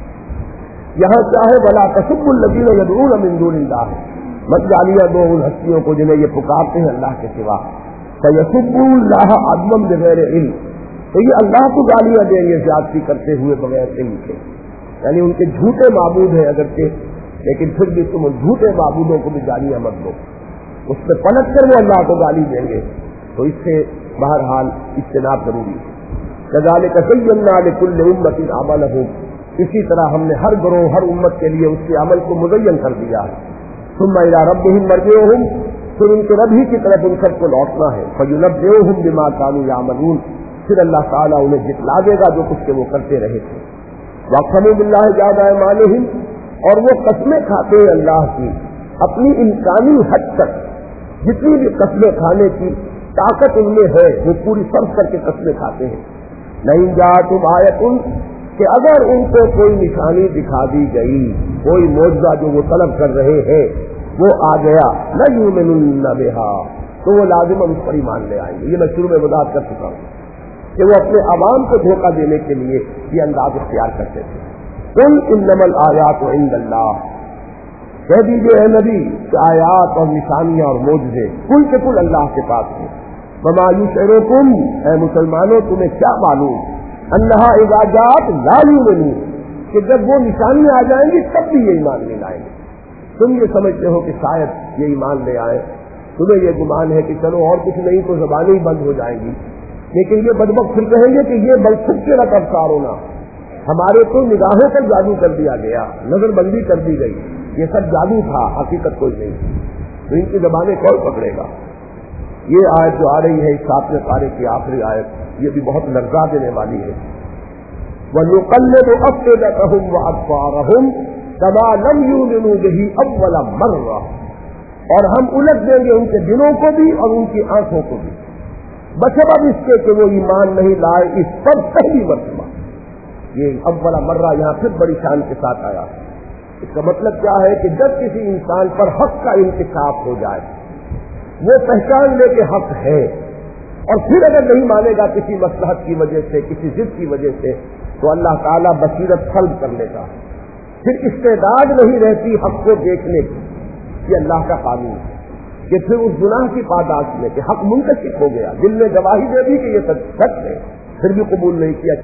یہاں کیا ہے ولا تسبوا الذین یدعون من دون اللہ، مت گالیاں دو ان ہستیوں کو جنہیں یہ پکارتے ہیں اللہ کے سوا. فیسبوا اللہ عدوا بغیر علم، تو یہ اللہ کو گالیاں دیں گے زیادتی کرتے ہوئے بغیر علم کے. یعنی ان کے جھوٹے معبود ہیں اگرچہ، لیکن پھر بھی تم ان جھوٹے معبودوں کو بھی گالیاں مت دو. اس پہ پلٹ کر وہ اللہ کو گالی دیں گے تو اس سے بہرحال اجتناب ضروری ہے. کذالک زینا لکل امۃ عملہم، اسی طرح ہم نے ہر گروہ ہر امت کے لیے اس کے عمل کو مزین کر دیا ہے. ثم الی ربہم مرجعہم، پھر ان کے رب ہی کی طرف ان سب کو لوٹنا ہے. فینبئہم بما کانوا یعملون، پھر اللہ تعالیٰ انہیں جتلا دے گا جو کچھ کہ وہ کرتے رہے تھے. واقسموا باللہ جہد ایمانہم، اور وہ قسمیں کھاتے ہیں اللہ کی اپنی امکانی حد تک، جتنی بھی قسمیں کھانے کی طاقت ان میں ہے وہ پوری صرف کر کے قسمیں کھاتے ہیں. نہیں جاءتہم آیۃ، کہ اگر ان کو کوئی نشانی دکھا دی گئی، کوئی معجزہ جو وہ طلب کر رہے ہیں وہ آ گیا، لَیُؤْمِنُنَّ بِهَا، تو وہ لازم اس پر ایمان لے آئیں گے. یہ میں شروع میں وضاحت کر چکا ہوں کہ وہ اپنے عوام کو دھوکہ دینے کے لیے یہ انداز اختیار کرتے تھے. قُلْ إِنَّمَا الْآيَاتُ عِندَ اللَّهِ، کہہ دیجیے اے نبی کہ آیات اور نشانیاں اور معجزے کل کے کل اللہ کے پاس ہیں. وَمَا يُشْعِرُكُمْ، اے مسلمانوں تمہیں کیا معلوم، أَنَّهَا إِذَا جَاءَتْ لَا يُؤْمِنُونَ، کہ جب وہ نشانیاں آ جائیں گی تب بھی یہ ایمان نہیں لائیں گے. تم یہ سمجھتے ہو کہ شاید یہ ایمان لے آئے، تمہیں یہ گمان ہے کہ چلو اور کچھ نہیں تو زبانیں ہی بند ہو جائیں گی. لیکن یہ بدبخت پھر کہیں گے کہ یہ بلسک کے رقم کار ہونا، ہمارے تو نگاہوں پر جادو کر دیا گیا، نظر بندی کر دی گئی، یہ سب جادو تھا، حقیقت کوئی نہیں. تو ان کی زبانیں کون پکڑے گا. یہ آیت جو آ رہی ہے اس ساتویں پارے کی آخری آیت، یہ بھی بہت لرزا دینے والی ہے. وَنُقَلِّبُ أَفْئِدَتَهُمْ وَأَبْصَارَهُمْ كَمَا لَمْ يُؤْمِنُوا بِهِ أَوَّلَ مَرَّةٍ، اور ہم الٹ دیں گے ان کے دلوں کو بھی اور ان کی آنکھوں کو بھی بسبب اس کے کہ وہ ایمان نہیں لائے اس پر پہلی مرتبہ. یہ اول مرہ یہاں پھر بڑی شان کے ساتھ آیا. اس کا مطلب کیا ہے کہ جب کسی انسان پر حق کا انکشاف ہو جائے، وہ پہچان لے کہ حق ہے، اور پھر اگر نہیں مانے گا کسی مصلحت کی وجہ سے، کسی ضد کی وجہ سے، تو اللہ تعالیٰ بصیرت سلب کر لے گا. پھر استعداد نہیں رہتی حق کو دیکھنے کی. یہ اللہ کا قانون ہے کہ پھر اس گناہ کی پاداش میں کہ حق منکشف ہو گیا، دل نے گواہی دے دی کہ یہ سچ ہے، پھر بھی قبول نہیں کیا.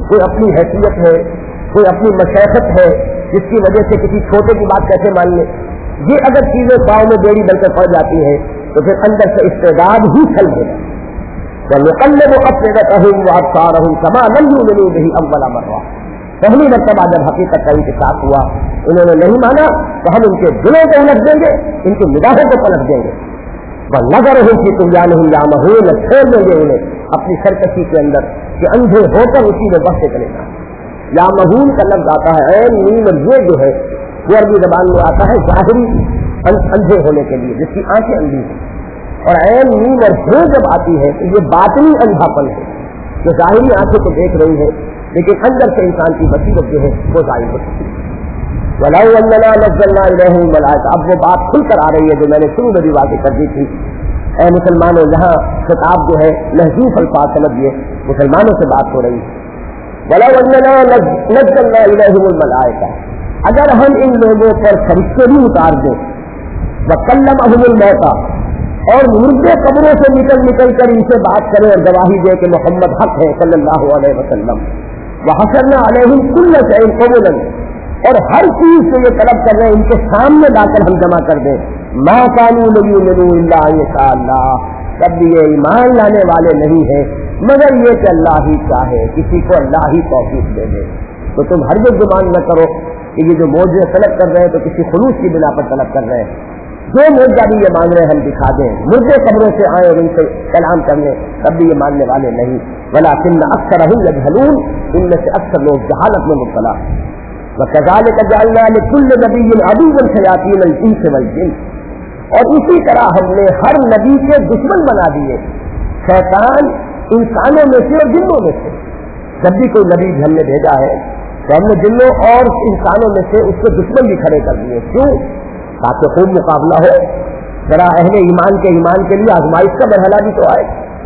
کوئی اپنی حیثیت ہے، کوئی اپنی مشیخت ہے جس کی وجہ سے کسی چھوٹے کی بات کیسے مان لے. یہ اگر چیزیں پاؤں میں بیڑی بن کر پڑ جاتی ہیں تو پھر اندر سے استعداد ہی چل گیا. وَنُقَلِّبُ أَفْئِدَتَهُمْ وَأَبْصَارَهُم كَمَا لَمْ يُؤْمِنُوا بِهِ أَوَّلَ مَرَّةٍ. پہلی مرتبہ جب حقیقت کا انکشاف ہوا انہوں نے نہیں مانا تو ہم ان کے دلوں کو الٹ دیں گے، ان کی نگاہوں کو پلٹ دیں گے. وَنَذَرُهُمْ فِي طُغْيَانِهِمْ يَعْمَهُونَ. چھوڑ دیں گے انہیں اپنی سرکشی کے اندر کہ اندھے ہو کر اسی میں بستے چلے جائیں. یامہون کا لفظ آتا ہے عین میم اور یہ جو ہے وہ عربی زبان میں آتا ہے ظاہری اندھے ہونے کے لیے جس کی آنکھیں اندھی ہیں، اور عین میم اور ہو جب آتی ہے تو یہ باطنی اندھاپن ہے جو ظاہری آنکھوں کو دیکھ رہی ہے لیکن اندر سے انسان کی بصیرت جو ہے وہ ظاہر ہو سکتی ہے. وَلَوْ أَنَّنَا نَزَّلْنَا إِلَيْهِمُ الْمَلَائِكَةَ. اب وہ بات کھل کر آ رہی ہے جو میں نے شروع میں بھی واضح کر دی تھی. اے مسلمانوں، یہاں خطاب جو ہے محذوف الفاظ سمجھیے، مسلمانوں سے بات ہو رہی ہے. وَلَوْ أَنَّنَا نَزَّلْنَا إِلَيْهِمُ الْمَلَائِكَةَ. اگر ہم ان لوگوں پر فرشتے بھی اتار دیں، وَكَلَّمَهُمُ الْمَوْتَىٰ، اور مردے قبروں سے نکل نکل کر ان سے بات کریں اور گواہی دے کہ محمد حق ہے صلی اللہ علیہ وسلم. وَحَشَرْنَا عَلَيْهِمْ كُلَّ شَيْءٍ قُبُلًا، اور ہر چیز سے یہ طلب کر رہے ہیں ان کے سامنے لا کر ہم جمع کر دیں. مَا كَانُوا لِيُؤْمِنُوا إِلَّا أَن يَشَاءَ اللَّهُ. تب بھی یہ ایمان لانے والے نہیں ہیں مگر یہ کہ اللہ ہی چاہے، کسی کو اللہ ہی توفیق دے دے. تو تم ہرگز گمان نہ کرو کہ یہ جو موجے طلب کر رہے ہیں تو کسی خلوص کی بنا پر طلب کر رہے ہیں. جو موجہ بھی یہ مان رہے ہیں ہم دکھا دیں، مردے قبروں سے آئے اور ان سے کلام کرنے، تب بھی یہ ماننے والے نہیں. وَلَٰكِنَّ أَكْثَرَهُمْ يَجْهَلُونَ، ان میں سے اکثر لوگ جہالت میں مبتلا. وَكَذَٰلِكَ جَعَلْنَا لِكُلِّ نَبِيٍّ عَدُوًّا شَيَاطِينَ الْإِنسِ وَالْجِنِّ. اور اسی طرح ہم نے ہر نبی کے دشمن بنا دیے شیطان انسانوں میں سے اور جنوں میں سے. جب بھی کوئی نبی ہم نے بھیجا ہے تو ہم نے جنوں اور انسانوں میں سے اس کے دشمن بھی کھڑے کر دیے. کیوں؟ تاکہ خوب مقابلہ ہو. ذرا اہل ایمان کے ایمان کے لیے آزمائش کا مرحلہ بھی تو آئے.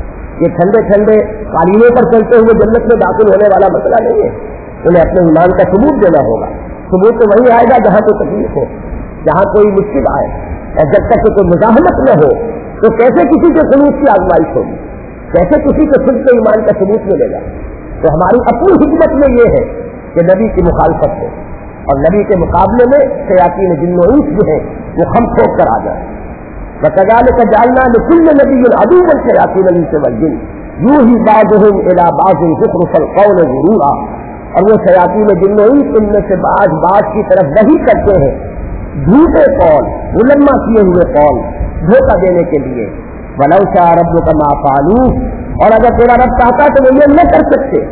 یہ ٹھنڈے ٹھنڈے قالینوں پر چلتے ہوئے جنت میں داخل ہونے والا مسئلہ نہیں ہے. انہیں اپنے ایمان کا ثبوت دینا ہوگا. ثبوت تو وہی آئے گا جہاں کوئی تکلیف ہو، جہاں کوئی مشکل آئے. اور جب تک کہ کوئی مزاحمت نہ ہو تو کیسے کسی کے خلوص کی آزمائش ہوگی، کیسے کسی کے خود کے ایمان کا ثبوت ملے گا. تو ہماری اپنی حکمت میں یہ ہے کہ نبی کی مخالفت ہو اور نبی کے مقابلے میں شیاطین جن و انس جو ہے وہ ہم کھوک کر آ جائے. وَكَذَٰلِكَ جَعَلْنَا لِكُلِّ نَبِيٍّ عَدُوًّا شَيَاطِينَ الْإِنسِ وَالْجِنِّ يُوحِي بَعْضُهُمْ إِلَىٰ بَعْضٍ زُخْرُفَ الْقَوْلِ غُرُورًا. اور وہ شیاطین جن و انس ان میں سے بعض بعض کی طرف وحی کرتے ہیں جھوٹے قول، ملمہ کیے ہوئے قول، دھوکہ دینے کے لیے. وَلَوْ شَاءَ رَبُّكَ مَا فَعَلُوهُ. اور اگر تیرا رب چاہتا تو وہ یہ نہ کر سکتے.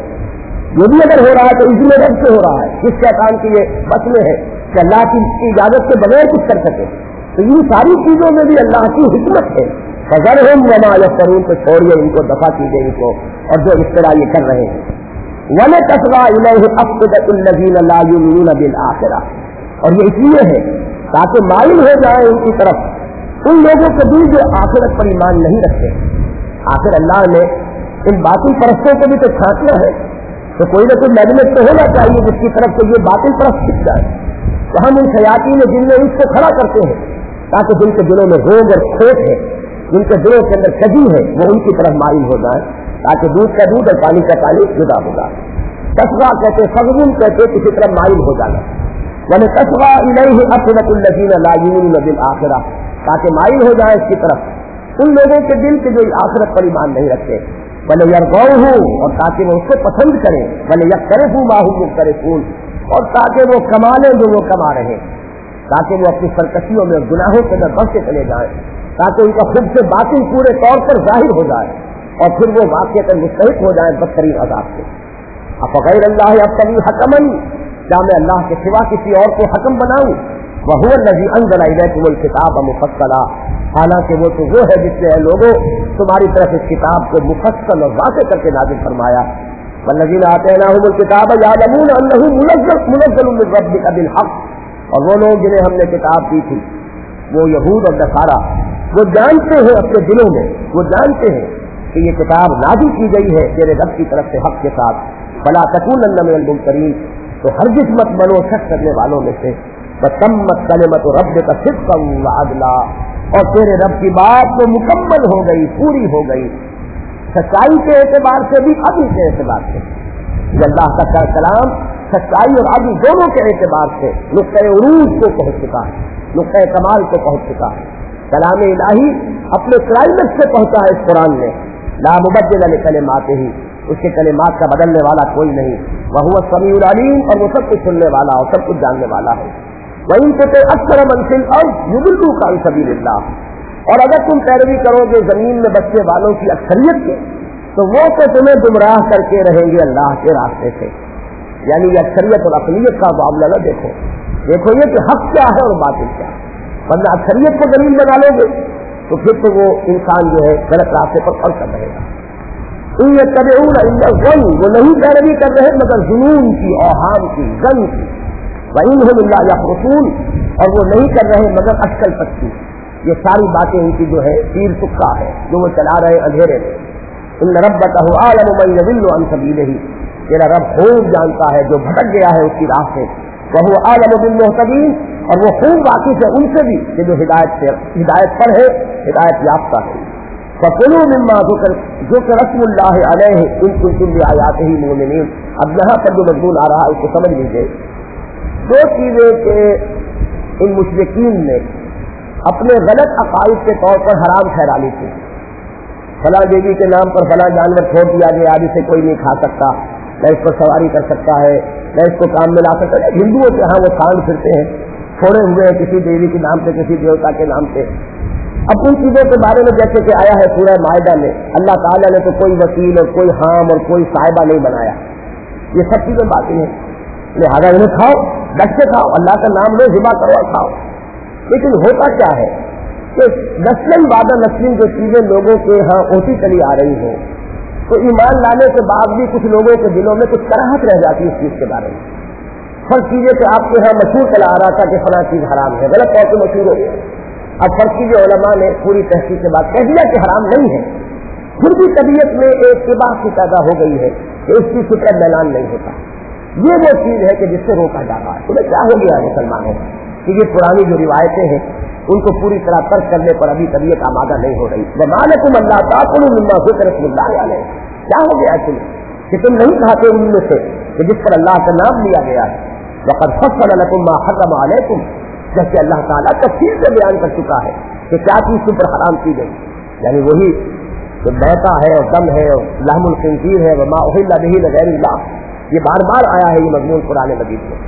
یہ بھی اگر ہو رہا ہے تو اذن رب سے ہو رہا ہے. جس شیطان کی یہ بس میں ہے کہ اللہ کی اجازت کے بغیر کچھ کر سکے. تو ان ساری چیزوں میں بھی اللہ کی حکمت ہے. فَذَرْهُمْ وَمَا يَفْتَرُونَ. تو چھوڑیے ان کو، دفع کیجیے ان کو اور جو اس طرح یہ کر رہے ہیں. وَلَتَسْغَىٰ إِلَيْهِ أَفْئِدَةُ الَّذِينَ لَا يُؤْمِنُونَ بِالْآخِرَةِ. اور یہ اس لیے ہے تاکہ مائل ہو جائے ان کی طرف ان لوگوں کے دل جو آخرت پر ایمان نہیں رکھتے. آخر اللہ نے ان باطل پرستوں کو بھی تو چھانٹنا ہے، تو کوئی نہ کوئی میگنیٹ تو ہونا چاہیے جس کی طرف سے یہ باطل پرست چھپ جائے. تو ہم ان شیاطین جن میں اس کو کھڑا کرتے ہیں تاکہ جن کے دلوں میں روگ اور کھوٹ ہے، جن کے دلوں کے اندر کجی ہے، وہ ان کی طرف مائل ہو جائے تاکہ دودھ کا دودھ اور پانی کا پانی جدا ہو جائے. تسوا کہتے فغم کہتے کسی طرف مائل ہو جانا. وَلَا تَسْغَىٰ إِلَيْهِ أَفْئِدَةُ الَّذِينَ لَا يُؤْمِنُونَ بِالْآخِرَةِ. تاکہ مائل ہو جائے اس کی طرف ان لوگوں کے دل کے جو آخرت پر ایمان نہیں رکھتے. وَلَا يَرْضَوْهُ. اور تاکہ وہ اس کو پسند کریں. وَلَا يَقْتَرِفُوا مَا هُمْ مُقْتَرِفُونَ. اور تاکہ وہ کما لیں جو وہ کما رہے ہیں، تاکہ وہ اپنی سرکشیوں میں اور گناہوں کے اندر بڑھتے چلے جائیں، تاکہ ان کا خود سے باطن پورے طور پر ظاہر ہو جائے اور پھر وہ واقعہ پر مستحق ہو جائیں بدترین عذاب سے. افغیر اللہ ابتغی حکما. کیا میں اللہ کے سوا کسی اور کو حکم بناؤں؟ وہو الذی انزل الیکم الکتاب مفصلا. حالانکہ وہ تو وہ ہے جس نے لوگوں تمہاری طرف اس کتاب کو مفصل اور واضح کر کے نازل فرمایا. والذین آتیناہم الکتاب یعلمون انہ منزل منزل من ربک بالحق. اور وہ لوگ جنہیں ہم نے کتاب دی تھی، وہ یہود اور نصارہ، وہ جانتے ہیں اپنے دلوں میں، وہ جانتے ہیں کہ یہ کتاب نازل کی گئی ہے تیرے رب کی طرف سے حق کے ساتھ. فلا تکونن من الممترین. تو ہرگز مت بنو شک کرنے والوں میں سے. وتمت کلمۃ ربک صدقا وعدلا. اور تیرے رب کی بات تو مکمل ہو گئی، پوری ہو گئی، سچائی کے اعتبار سے بھی، عدل کے اعتبار سے. یہ اللہ کا کلام سچائی اور عدل دونوں کے اعتبار سے نقطۂ عروج کو پہنچ چکا ہے، نقطۂ کمال کو پہنچ چکا ہے. کلام الہی اپنے کلائمیکس سے پہنچا ہے اس قرآن میں. لا مبدل لکلماتہ، اس کے کلمات کا بدلنے والا کوئی نہیں. وہو السمیع العلیم، اور وہ سب کچھ سننے والا اور سب کچھ جاننے والا ہے. وَإِن تُطِعْ أَكْثَرَ مَن فِي الْأَرْضِ يُضِلُّوكَ عَن سَبِيلِ اللَّهِ، اور اگر تم پیروی کرو گے زمین میں بسنے والوں کی اکثریت کی، تو وہ تو تمہیں گمراہ کر کے رہیں گے اللہ کے راستے سے. یعنی یہ اکثریت اور اقلیت کا معاملہ نہ دیکھو، دیکھو یہ کہ حق کیا ہے اور باطل کیا ہے. ورنہ اکثریت کو دلیل بنا لو گے تو پھر تو وہ انسان جو ہے غلط راستے پر پڑتا رہے گا. ان یتبعون الا الظن، وہ نہیں پیروی کر رہے مگر جنون کی، اوہام کی، ظن کی. وَإِنْهُمْ إِلَّا يَخْرُصُونَ، اور وہ نہیں کر رہے مگر اٹکل پٹی. یہ ساری باتیں ان کی جو ہے تیر تکا ہے جو وہ چلا رہے اندھیرے میں. ان ربک هو اعلم من يضل عن سبيله، تیرا رب خوب جانتا ہے جو بھٹک گیا ہے اس کی راہ سے. وهو اعلم بالمهتدين، اور وہ خوب واقف ہے ان سے بھی کہ جو ہدایت سے ہدایت پر ہے، ہدایت یافتہ ہے. فَكُلُوا مِمَّا ذُكِرَ اسْمُ اللَّهِ عَلَيْهِ إِن كُنتُم بِآيَاتِهِ مُؤْمِنِينَ. اب یہاں پر جو مضمون آ رہا ہے اس کو سمجھ لیجیے. دو چیزیں کہ ان مشرکین نے اپنے غلط عقائد کے طور پر حرام ٹھہرا لی تھی. فلاں دیوی کے نام پر فلاں جانور چھوڑ دیا گیا، آج اسے کوئی نہیں کھا سکتا، نہ اس پر سواری کر سکتا ہے، نہ اس کو کام میں لا سکتا ہے. ہندوؤں کے ہاں وہ کان پھرتے ہیں، چھوڑے ہوئے ہیں کسی دیوی کے نام سے، کسی دیوتا کے نام سے. اب ان چیزوں کے بارے میں جیسے کہ آیا ہے سورہ مائدہ میں، اللہ تعالیٰ نے تو کوئی وکیل اور کوئی حام اور کوئی صاحبہ نہیں بنایا. یہ سب چیزیں باقی ہیں، لہٰذا انہیں کھاؤ، ڈٹ سے کھاؤ، اللہ کا نام لو، ذبح کرو اور کھاؤ. لیکن ہوتا کیا ہے کہ نسلیں بعد نسلیں جو چیزیں لوگوں کے ہاں ہوتی چلی آ رہی ہیں، تو ایمان لانے کے بعد بھی کچھ لوگوں کے دلوں میں کچھ کراہت رہ جاتی ہے اس چیز کے بارے میں. فرض کیجیے کہ آپ کے ہاں مشہور چلا آ رہا تھا کہ فلاں چیز حرام ہے، غلط طور سے مشہور ہو گیا. اب فرض کیجیے علماء نے پوری تحقیق کے بعد کہہ دیا کہ حرام نہیں ہے، پھر بھی طبیعت میں ایک اتباع سی پیدا ہو گئی ہے کہ اس کی فطرت اعلان نہیں ہوتا. یہ وہ چیز ہے کہ جس سے روکا جا رہا ہے. تمہیں کیا ہو گیا ہے مسلمانوں کہ یہ پرانی جو روایتیں ہیں ان کو پوری طرح ترک کرنے پر ابھی طبیعت آمادہ نہیں ہو رہی. وَمَالَكُمْ أَلَّا تَأْكُلُوا مِمَّا ذُكِرَ اسْمُ اللَّهِ عَلَيْهِ، کیا ہو گیا تمہیں کہ تم نہیں کھاتے ان میں سے کہ جس پر اللہ کا نام لیا گیا ہے. وَقَدْ فَصَّلَ لَكُمْ مَا حَرَّمَ عَلَيْكُمْ، جبکہ اللہ تعالیٰ تفصیل سے بیان کر چکا ہے کہ کیا چیز تم پر حرام کی گئی. یعنی وہی جو بیتا ہے اور دم ہے اور لحم الخنزیر ہے وما احل به لغیر اللہ، یہ بار بار آیا ہے یہ مضمون قرآن مجید میں.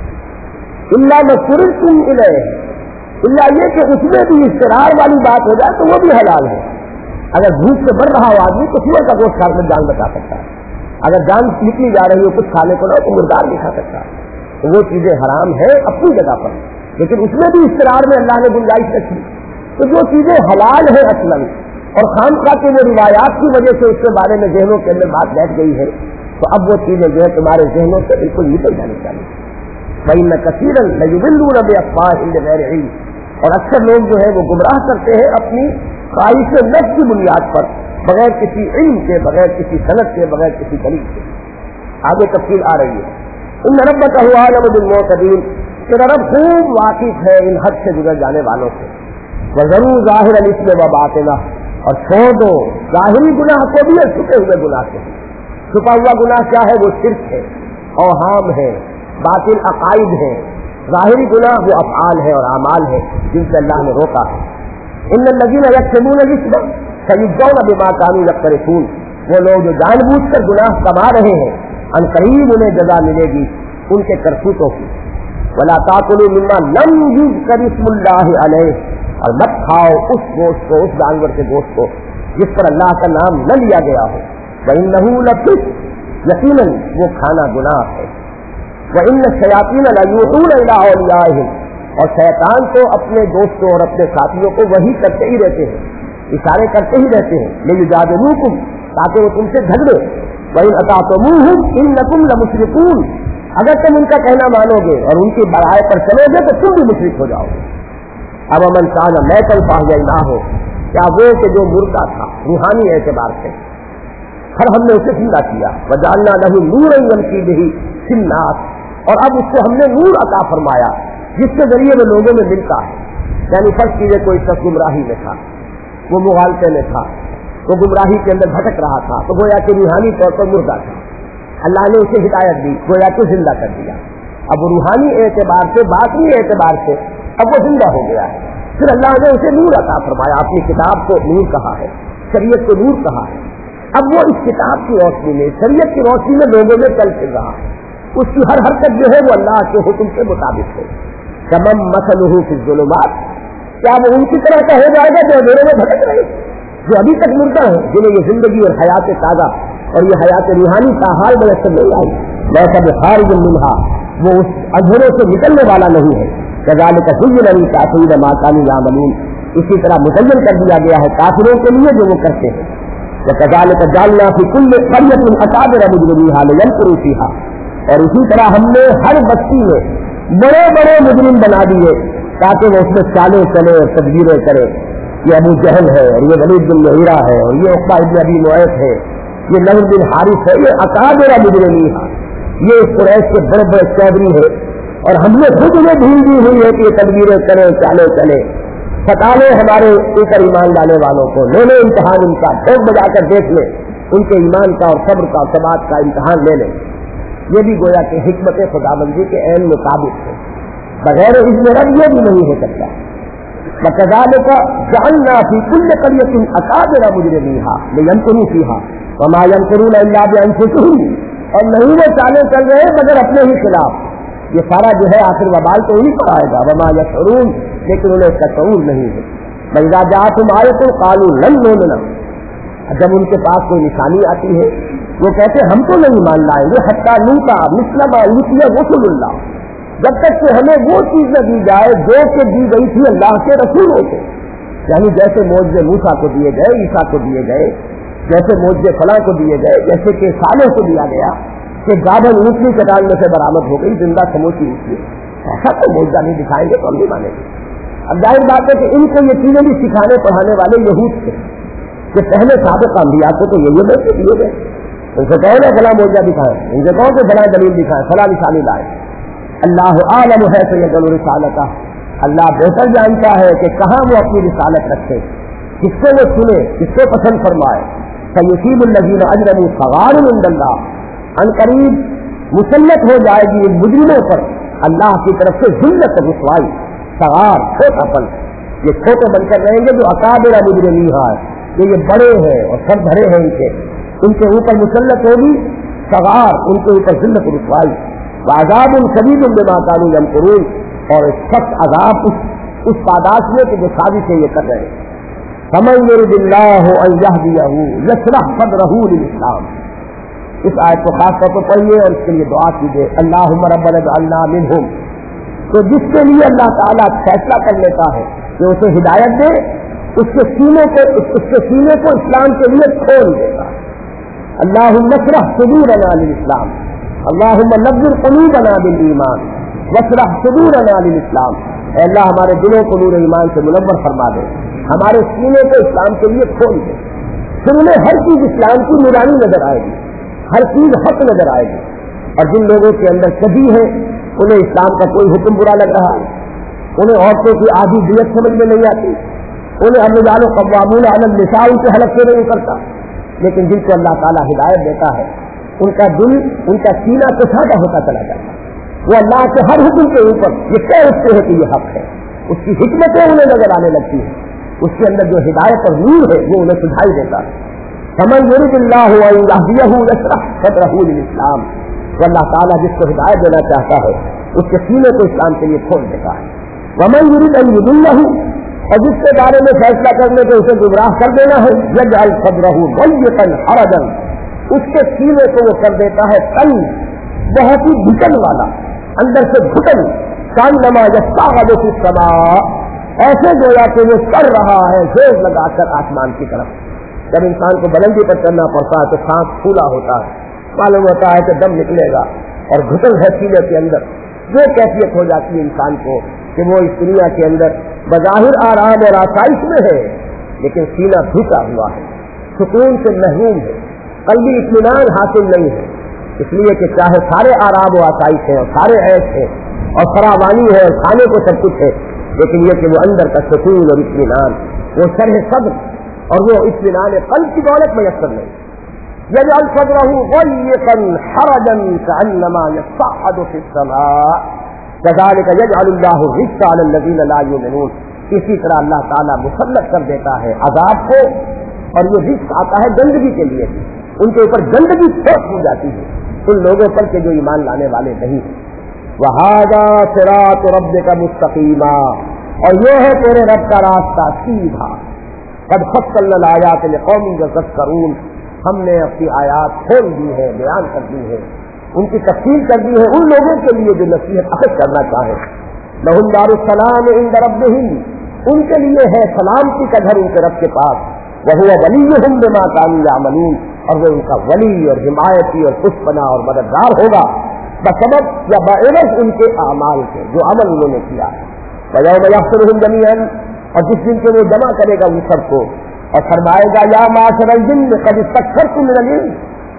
الا ما اضطررتم الیہ، الا یہ کہ اس میں بھی اضطرار والی بات ہو جائے تو وہ بھی حلال ہے. اگر بھوک سے مر رہا ہو آدمی تو سور کا گوشت کھا کر جان بچا سکتا ہے. اگر جان نکلی جا رہی ہو کچھ کھانے کو نہ تو مردار نہیں کھا سکتا. تو وہ چیزیں حرام ہیں اپنی جگہ پر، لیکن اس میں بھی اضطرار میں اللہ نے گنجائش رکھی. تو جو چیزیں حلال ہیں اصلاً اور خامخواہ کے وہ روایات کی وجہ سے اس کے بارے میں ذہنوں کے اندر بات بیٹھ گئی ہے، تو اب وہ چیزیں جو ہے تمہارے ذہنوں سے بالکل نکل جانی چاہیے. وَإِنَّ كَثِيرًا لَيُضِلُّونَ بِأَفْوَاهِهِمْ بِغَيْرِ عِلْمٍ، اور اکثر لوگ جو ہے وہ گمراہ کرتے ہیں اپنی خواہش نفس کی بنیاد پر، بغیر کسی علم کے، بغیر کسی سند کے، بغیر کسی دلیل کے. آگے تفصیل آ رہی ہے. ان ربک هو اعلم بالمعتدین، تیرا رب خوب واقف ہے ان حد سے گزر جانے والوں سے. وَذَرُوا ظَاهِرَ الْإِثْمِ وَبَاطِنَهُ، اور چھوڑ دو ظاہری گناہ کو بھی اور چھپے ہوئے گناہ کو. چھپا ہوا گناہ کیا ہے؟ وہ شرک ہے، اوہام ہے، باطل عقائد ہے. ظاہری گناہ وہ افعال ہے اور اعمال ہے جن سے اللہ نے روکا ہے. ان الذین یکتمون الاسم سیجزون بما کانوا یقترفون، وہ لوگ جو جان بوجھ کر گناہ کما رہے ہیں ان قریب انہیں جزا ملے گی ان کے کرتوتوں کی. ولا تاکلوا مما لم یذکر اسم اللہ علیہ، اور مت کھاؤ اس گوشت کو، اس جانور کے گوشت کو جس پر اللہ کا نام نہ لیا گیا ہو. وَإِنَّهُ لَفِسْقٌ، یقیناً وہ کھانا گناہ ہے. وَإِنَّ الشَّيَاطِينَ لَيُوحُونَ إِلَىٰ أَوْلِيَائِهِمْ، اور شیطان تو اپنے دوستوں اور اپنے ساتھیوں کو وہی کرتے ہی رہتے ہیں، اشارے کرتے ہی رہتے ہیں. لِيُجَادِلُوكُمْ، تاکہ وہ تم سے جھگڑے. وَإِنْ أَطَعْتُمُوهُمْ إِنَّكُمْ لَمُشْرِكُونَ، اگر تم ان کا کہنا مانو گے اور ان کی برائے پر چلو گے تو تم بھی مشرک ہو جاؤ گے. اب امن کان میتن فاحییناہ، کیا وہ کہ جو مردہ تھا روحانی اعتبار سے، پھر ہم نے اسے زندہ کیا. وجعلنا له نورا یمشی بہ فی الناس، اور اب اس کو ہم نے نور عطا فرمایا جس کے ذریعے وہ لوگوں میں ملتا ہے. یعنی فرض کیجیے کوئی شخص گمراہی میں تھا، وہ مغالطے میں تھا، وہ گمراہی کے اندر بھٹک رہا تھا، تو گویا کہ روحانی طور پر مردہ تھا. اللہ نے اسے ہدایت دی، گویا کہ زندہ کر دیا. اب روحانی اعتبار سے، باطنی اعتبار سے اب وہ زندہ ہو گیا ہے. پھر اللہ نے اسے نور عطا فرمایا، اپنی کتاب کو نور کہا ہے، شریعت کو نور کہا ہے. اب وہ اس کتاب کی روشنی میں، شریعت کی روشنی میں لوگوں میں چل پھر رہا ہے. اس کی ہر حرکت جو ہے وہ اللہ کے حکم کے مطابق ہے. کمم مثلہ فی الظلمات، کیا وہ ان کی طرح کا ہو جائے گا جو اندھیروں میں بھٹک رہے، جو ابھی تک مردہ ہیں، جنہیں یہ زندگی اور حیات تازہ اور یہ حیات روحانی کا حال میسر نہیں آئی. ویسا بخارج منہا، وہ اس اندھیروں سے نکلنے والا نہیں ہے. کذالک زین للکافرین ما کانوا یعملون، اسی طرح مزین کر دیا گیا ہے کافروں کے لیے جو وہ کرتے ہیں. وکذالک جعلنا فی کل قریۃ اکابر مجرمیہا لینکروا فیہا، اور اسی طرح ہم نے ہر بستی میں بڑے بڑے مجرم بنا دیے تاکہ وہ اس میں چالیں چلے اور تدبیریں کرے. یہ ابو جہل ہے، اور یہ ولید بن مغیرہ ہے، اور یہ عقبہ ابن ابی معیط ہے، یہ نضر بن حارث ہے، یہ اکابر مجرمیہا، یہ قریش کے بڑے بڑے چودھری ہے. اور ہم نے خود انہیں ڈھیل دی ہوئی ہے کہ یہ تدبیریں کریں، چالیں چلے، ستانے ہمارے اوپر ایمان لانے والوں کو. لے لیں امتحان ان کا، ٹھوک بجا کر دیکھ لیں ان کے ایمان کا اور صبر کا، ثبات کا امتحان لے لیں. یہ بھی گویا کہ حکمت خداوندی کے عین مطابق ہے، بغیر اذن رب یہ بھی نہیں ہو سکتا. وکذالک جعلنا فی کل قریۃ اکابر مجرمیہا لینکروا فیہا وما ینکرون الا بانفسہم، اور نہیں وہ چالیں چل رہے مگر اپنے ہی خلاف. یہ سارا جو ہے آخر وبال تو نہیں پڑائے گا. وما یشعرون، لیکن انہیں اس کا شعور نہیں ہے. فاذا جاءتہم آیۃ قالوا لن نؤمن، جب ان کے پاس کوئی نشانی آتی ہے وہ کہتے ہم تو نہیں مان لائیں گے حتی نؤتی مثل ما اوتی رسل اللہ، جب تک کہ ہمیں وہ چیز نہ دی جائے جو کہ دی گئی تھی اللہ کے رسولوں کو. یعنی جیسے معجزے موسیٰ کو دیے گئے، عیسیٰ کو دیے گئے، جیسے معجزے فلاں کو دیے گئے، جیسے کہ صالح کو دیا گیا کہ گابن اونٹنی چٹان میں سے برآمد ہو گئی، زندہ سموچی اونٹنی. ایسا تو معجزہ نہیں دکھائیں گے تو ہم نہیں مانیں گے. اب ظاہر بات ہے کہ ان کو یہ چیزیں بھی سکھانے پڑھانے والے یہود تھے کہ پہلے سابق انبیاء کو تو یہ بیٹے دیے گئے، ان سے کہو نا فلاں معجزہ دکھائیں، ان سے کہو کہ فلاں دلیل دکھائیں، فلاں نشانی لائیں. اللہ عالم ہے سید رسالتہ، اللہ بہتر جانتا ہے کہ کہاں وہ اپنی رسالت رکھے، کس کو وہ سنے، کس کو پسند فرمائے. فیصیب الذین اجرموا صغار عند اللہ، ان قریب مسلط ہو جائے گی ان مجرموں پر اللہ کی طرف سے ذلت رسوائی. صغار چھوٹا پن، یہ چھوٹے بن کر رہیں گے جو اکابر مجرمیہا ہے، یہ یہ بڑے ہیں اور سر بھرے ہیں، ان کے ان کے اوپر مسلط ہوگی صغار، ان کے اوپر ذلت رسوائی. وعذاب شدید بما كانوا يمكرون، اور سخت عذاب اس اس پاداش میں کہ جو سازشیں یہ کر رہے ہیں. فمن يرد الله ان يهديه يشرح صدره للاسلام، اس آیت کو خاص طور پر پڑھیے اور اس کے لیے دعا کیجیے. اللہم ربنا اجعلنا منہم، تو جس کے لیے اللہ تعالیٰ فیصلہ کر لیتا ہے کہ اسے ہدایت دے، اس کے سینے کو اس کے سینے کو اسلام کے لیے کھول دیتا ہے. اللہم اشرح صدورنا للاسلام، اللہم نور قلوبنا بالایمان واشرح صدورنا للاسلام. اے اللہ ہمارے دلوں کو نور ایمان سے منور فرما دے، ہمارے سینے کو اسلام کے لیے کھول دے. پھر انہیں ہر چیز اسلام کی نورانی نظر آئے گی، ہر چیز حق نظر آئے گی. اور جن لوگوں کے اندر کبھی ہے انہیں اسلام کا کوئی حکم برا لگ رہا ہے، انہیں عورتوں کی آدھی دیت سمجھ میں نہیں آتی، انہیں الرجال قوامون علی النساء سے حلق سے نہیں کرتا. لیکن جن کو اللہ تعالیٰ ہدایت دیتا ہے ان کا دل، ان کا سینہ کشادہ ہوتا چلا جاتا ہے. وہ اللہ کے ہر حکم کے اوپر یہ کہہ اٹھتے ہیں کہ یہ حق ہے، اس کی حکمتیں انہیں نظر آنے لگتی ہیں، اس کے اندر جو ہدایت اور نور ہے وہ انہیں سجھائی دیتا ہے. فمن يرد الله ان يهديه يشرح صدره للاسلام، تو اللہ تعالیٰ جس کو ہدایت دینا چاہتا ہے اس کے سینے کو اسلام کے لیے کھول دیتا ہے. ومن يرد ان يضله، اور جس کے بارے میں فیصلہ کرنے کے اسے گمراہ کر دینا ہے، يجعل صدره ضيقا حرجا، اس کے سینے کو وہ کر دیتا ہے تنگ، بہت ہی گھٹن والا، اندر سے گھٹن. کانما یصعد فی السماء، ایسے گویا کہ وہ چڑھ رہا ہے زور لگا کر آسمان کی طرف. جب انسان کو بلندی پر چلنا پڑتا ہے تو سانس پھولا ہوتا ہے، معلوم ہوتا ہے کہ دم نکلے گا، اور گھٹن ہے سینے کے اندر. وہ کیفیت ہو جاتی ہے انسان کو کہ وہ اس دنیا کے اندر بظاہر آرام اور آسائش میں ہے لیکن سینہ بھوکا ہوا ہے، سکون سے محروم ہے، قلبی اطمینان حاصل نہیں ہے. اس لیے کہ چاہے سارے آرام و آسائش ہے اور سارے عیش ہے اور فراوانی ہے اور کھانے کو سب کچھ ہے، لیکن یہ کہ وہ اندر کا سکون اور اطمینان، وہ شرح صدر اور وہ اطمینان قلب کی دولت میسر نہیں. यजअल सदरहु ज़य्यक़न हरजन कअन्नमा यस्अदु फ़िस्समाअ कज़ालिक यजअलुल्लाहु रिज्ज़ा अलल्लज़ीना ला युमिनून। इसी तरह अल्लाह ताला मुसल्लत कर देता है अज़ाब को, और ये रिज़्क़ आता है गंदगी के लिए, उनके ऊपर गंदगी ठोक दी जाती है उन लोगों पर के जो ईमान लाने वाले नहीं हैं। वहादा सिरात रब्बिका मुस्तकीमा, और ये है तेरे रब का रास्ता सीधा। कद फस्सलना आयात लिक़ौमिन यज़क्करून, हमने अपनी आयात खोल दी है, बयान कर दी है, उनकी तफसील कर दी है उन लोगों के लिए जो नसीहत अखज़ करना चाहे। लहुम दारुस्सलाम इंद रब्बिहिम, उनके लिए है सलामती का घर उनके रब के पास। वहुव वलियुहुम बिमा कानू यामलून, और वो उनका वली और हिमायती और पुष्पना और मददगार होगा बसबब या बाइवज उनके अमाल के, जो अमल उन्होंने किया है। वयौम यहशुरुहुम जमीअन, और जिस दिन के वो जमा करेगा उन सबको और फरमाएगा या माशरल जिन्न क़द इस्तक्बरतुम मिनल इन्स,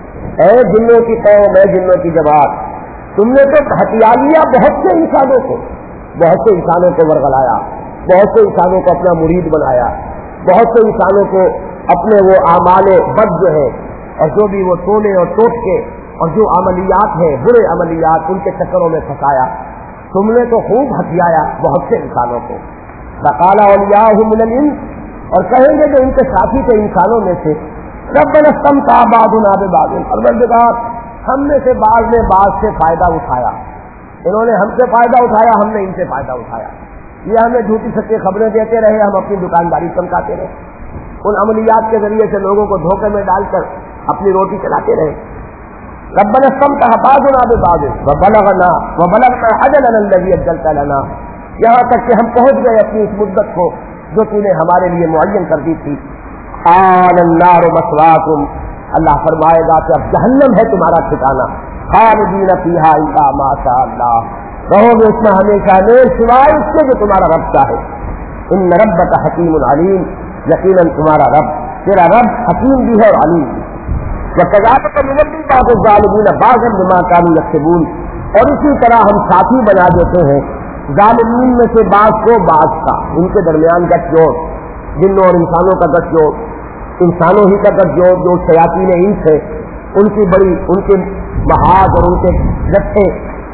ऐ जिन्नों की कौम, ऐ जिन्नों की जमात, तुमने तो हटिया लिया बहुत से इंसानों को, बहुत से इंसानों को वरगलाया, बहुत से इंसानों को अपना मुरीद बनाया, बहुत से इंसानों को अपने वो आमाले बद जो है और जो भी वो टोले और टोटके और जो अमलियात है बुरे अमलियात उनके चक्करों में फंसाया। तुमने तो खूब हथियाया बहुत से इंसानों को। वक़ाला औलियाहुम मिनल इन्स, और कहेंगे जो इनके साथी थे इंसानों में से, रब्बना इस्तमतअ बादुना बिबादिन, परवरदिगार हम में से बाज़ ने बाज़ से फायदा उठाया, इन्होंने हमसे फायदा उठाया, हमने इनसे फायदा उठाया, ये हमें झूठी सच्ची खबरें देते रहे, हम अपनी दुकानदारी चमकाते रहे, उन अमलियात के जरिए से लोगों को धोखे में डालकर अपनी रोटी चलाते रहे। रब्बना इस्तमतअ बादुना बिबादिन वबलगना वबलगना अजलना अल्लज़ी अज्जलता लना, यहाँ तक कि हम पहुंच गए अपनी इस मुद्दत को जो तूने हमारे लिए मुअय्यन कर दी थी। आनन्नारु मस्वाकुम, अल्लाह फरमाएगा कि अब जहन्नम है तुम्हारा ठिकाना, खालिदीन फीहा इल्ला मा शा अल्लाह, रहोगे उसमें हमेशा हमेशा सिवाय उसके जो तुम्हारा रब चाहे। इन्न रब्बका हकीमुन अलीम, यकीनन तुम्हारा रब, तेरा रब हकीम भी है और अलीम भी। वकज़ालिक नुवल्ली बाज़ ज़ालिमीन बाज़न बिमा कानू यक्सिबून, और इसी तरह हम साथी बना देते हैं ज़ालिमीन में से बाज़ को बाज़ का, उनके दरमियान गठजोड़, जिन्नों और इंसानों का गठजोड़, इंसानों ही का गठजोड़ जो शयातीन इंस है उनकी बड़ी उनके महाज और उनके गट्ठे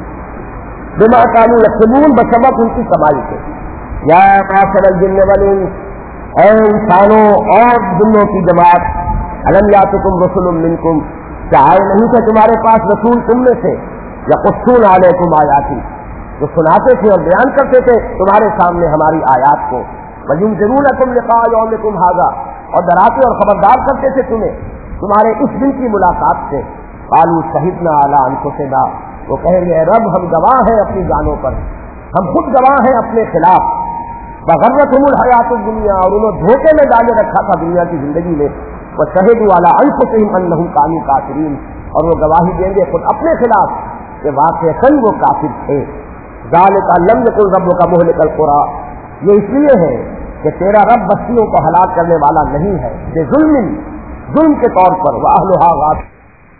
बिमा कानू यक्सिबून बसबब उनकी कमाई के। या माशरल जिन्न वल इंस, ऐ इंसानों और जिन्नों की जमात, अलम यातिकुम रसूलुम मिनकुम, क्या आए नहीं थे तुम्हारे पास रसूल तुम में से, यक़ुस्सून अलैकुम आयाती, जो सुनाते थे और बयान करते थे तुम्हारे सामने हमारी आयात को, वयुनज़िरूनकुम लिक़ा यौमिकुम हाज़ा, और डराते और खबरदार करते थे तुम्हें तुम्हारे इस दिन की मुलाकात से। क़ालू शहिदना अला अनफुसिना, वो कहेंगे रब हम गवाह हैं अपनी जानों पर, हम खुद गवाह हैं अपने खिलाफ। वग़र्रतहुमुल हयातुद दुनिया, और उन्होंने धोखे में डाले रखा था दुनिया की जिंदगी में। वशहिदू अला अनफुसिहिम अन्नहुम कानू काफिरीन, और वो गवाही देंगे खुद अपने खिलाफ कि वाक़अतन वो काफिर थे। ज़ालिका लम यकुन रब्बुका मुहलिकल क़ुरा, ये इसलिए है कि तेरा रब बस्तियों को हलाक करने वाला नहीं है बेजुल्मिन, जुल्म के तौर पर, व अहलुहा गाफिलून,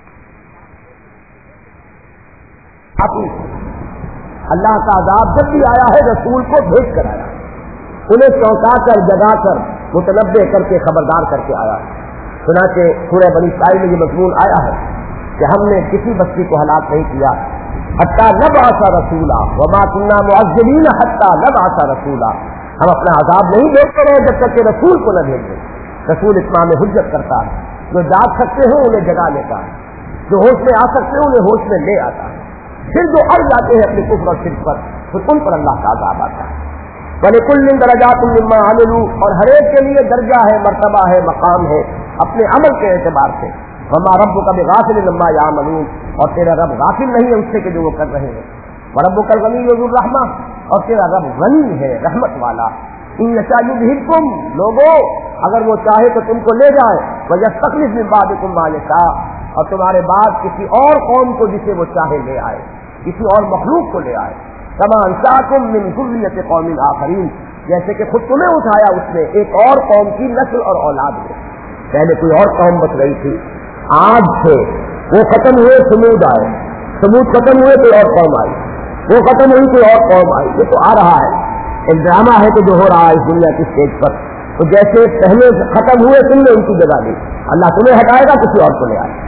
अल्लाह का अज़ाब जब भी आया है रसूल को भेज कर आया, उन्हें चौंका कर जगा कर मुतनब्बे करके खबरदार करके आया। सुनाते सूरह बनी इस्राईल में ये मज़मून आया है कि हमने किसी बस्ती को हलाक नहीं किया हत्ता नबअसा रसूला वमा कुन्ना मुअज़्ज़िबीन हत्ता नबअसा रसूला, हम अपना अज़ाब नहीं भेजते रहे जब तक कि रसूल को न भेजें। रसूल इत्माम हुज्जत करता है, जो जाग सकते हो उन्हें जगा लेता है, जो होश में आ सकते हो उन्हें होश में ले आता है, फिर जो अड़ जाते हैं अपने कुफ्र और शिर्क पर फिर उन पर अल्लाह का अज़ाब आता है। वलिकुल्लिन दरजातुम मिम्मा अमिलू, और हर एक के लिए दर्जा है, मर्तबा है, मकाम है अपने अमल के एतबार से। वमा रब्बुका बिगाफिलिन अम्मा यामलून, और तेरा रब गाफिल नहीं है उससे कि जो वो कर रहे हैं। व रब्बुकल गनिय्यु ज़ुर रहमा, और तेरा रब गनी है रहमत वाला। इन यशा युज़हिबकुम, लोगों अगर वो चाहे तो तुमको ले जाए, व यस्तखलिफ मिन बादिकुम मा यशा, और तुम्हारे बाद किसी और कौम को जिसे वो चाहे ले आए, किसी और मखलूक को ले आए। कमा अंशाकुम मिन ज़ुर्रिय्यति कौमिन आखरीन, जैसे कि खुद तुम्हें उठाया उसने एक और कौम की नस्ल और औलाद में। पहले कोई और कौम बच रही थी, आज से वो खत्म हुए, समूद आए, समूद खत्म हुए कोई और कौम आई, वो खत्म हुई कोई और कौम आई। ये तो आ रहा है, एक ड्रामा है कि जो हो रहा है इस दुनिया की स्टेज पर। तो जैसे पहले खत्म हुए तुमने उनकी जगह दी, अल्लाह तुम्हें हटाएगा किसी और को ले आए।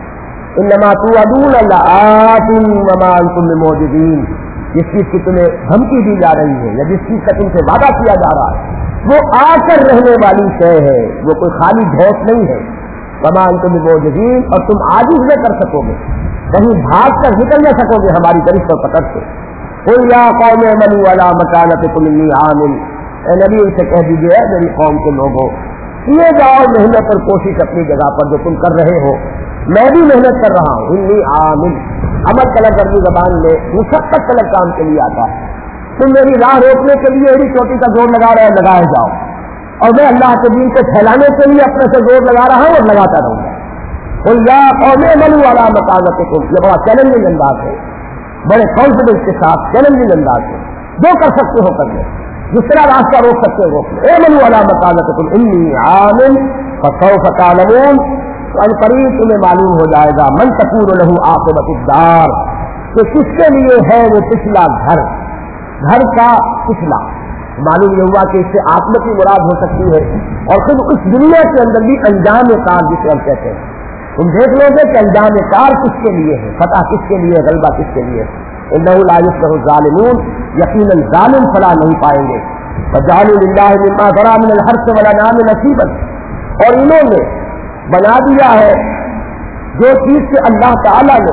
इन्नमा तुअदून लआत वमा अंतुम बिमुअजिजीन, जिस चीज की तुम्हें धमकी दी जा रही है या जिस चीज का तुमसे वादा किया जा रहा है वो आकर रहने वाली शय है, वो कोई खाली धौस नहीं है। वमा अंतुम बिमुअजिजीन, और तुम आजिज़ न कर सकोगे, कहीं भाग कर निकल न सकोगे हमारी गरिश्त और पकड़ से। कुल या कौम अमलू अला मकानतिकुम इन्नी आमिल, ए नबी उनसे कह दीजिए मेरी कौम के लोगों, किए जाओ मेहनत और कोशिश अपनी जगह पर जो तुम कर रहे हो, मैं भी मेहनत कर रहा हूँ। इन्नी आमिल, अमल तलब अरबी जबान में मुशक्कत तलब काम के लिए आता है। तुम मेरी राह रोकने के लिए एड़ी चोटी का जोर लगा रहे लगाए जाओ, और मैं अल्लाह के दीन को फैलाने के लिए अपने से जोर लगा रहा हूँ और लगाता रहूंगा। कुल या कौम अमलू अला मकानतिकुम, ये बड़ा चैलेंजिंग अंदाज है, बड़े कॉन्फिडेंस के साथ चैलेंजिंग अंदाज है। जो कर सकते हो कर लो, दूसरा रास्ता रोक सकते हो रोक लो। अमलू अला मकानतिकुम इन्नी आमिल फसौफ तालमून, अनकरीब तुम्हें मालूम हो जाएगा मन तकून लहू आक़िबतुद्दार, कि किसके लिए है वो पिछला घर, घर का पिछला। मालूम ये हुआ कि इससे आत्म की मुराद हो सकती है, और फिर उस दुनिया के अंदर भी अंजाम कार जिसे हम कहते हैं, तुम देख लोगे कि अंजाम कार किसके लिए है, फतह किसके लिए, गलबा किसके लिए। इन्नहु ला युफ्लिहु ज़ालिमून, यकीनन जालिम फलाह नहीं पाएंगे। वजअलू लिल्लाहि मिम्मा ज़रा मिनल हर्स वल अनाम नसीबन, और इन्होंने बना दिया है जो चीज से अल्लाह ताला ने,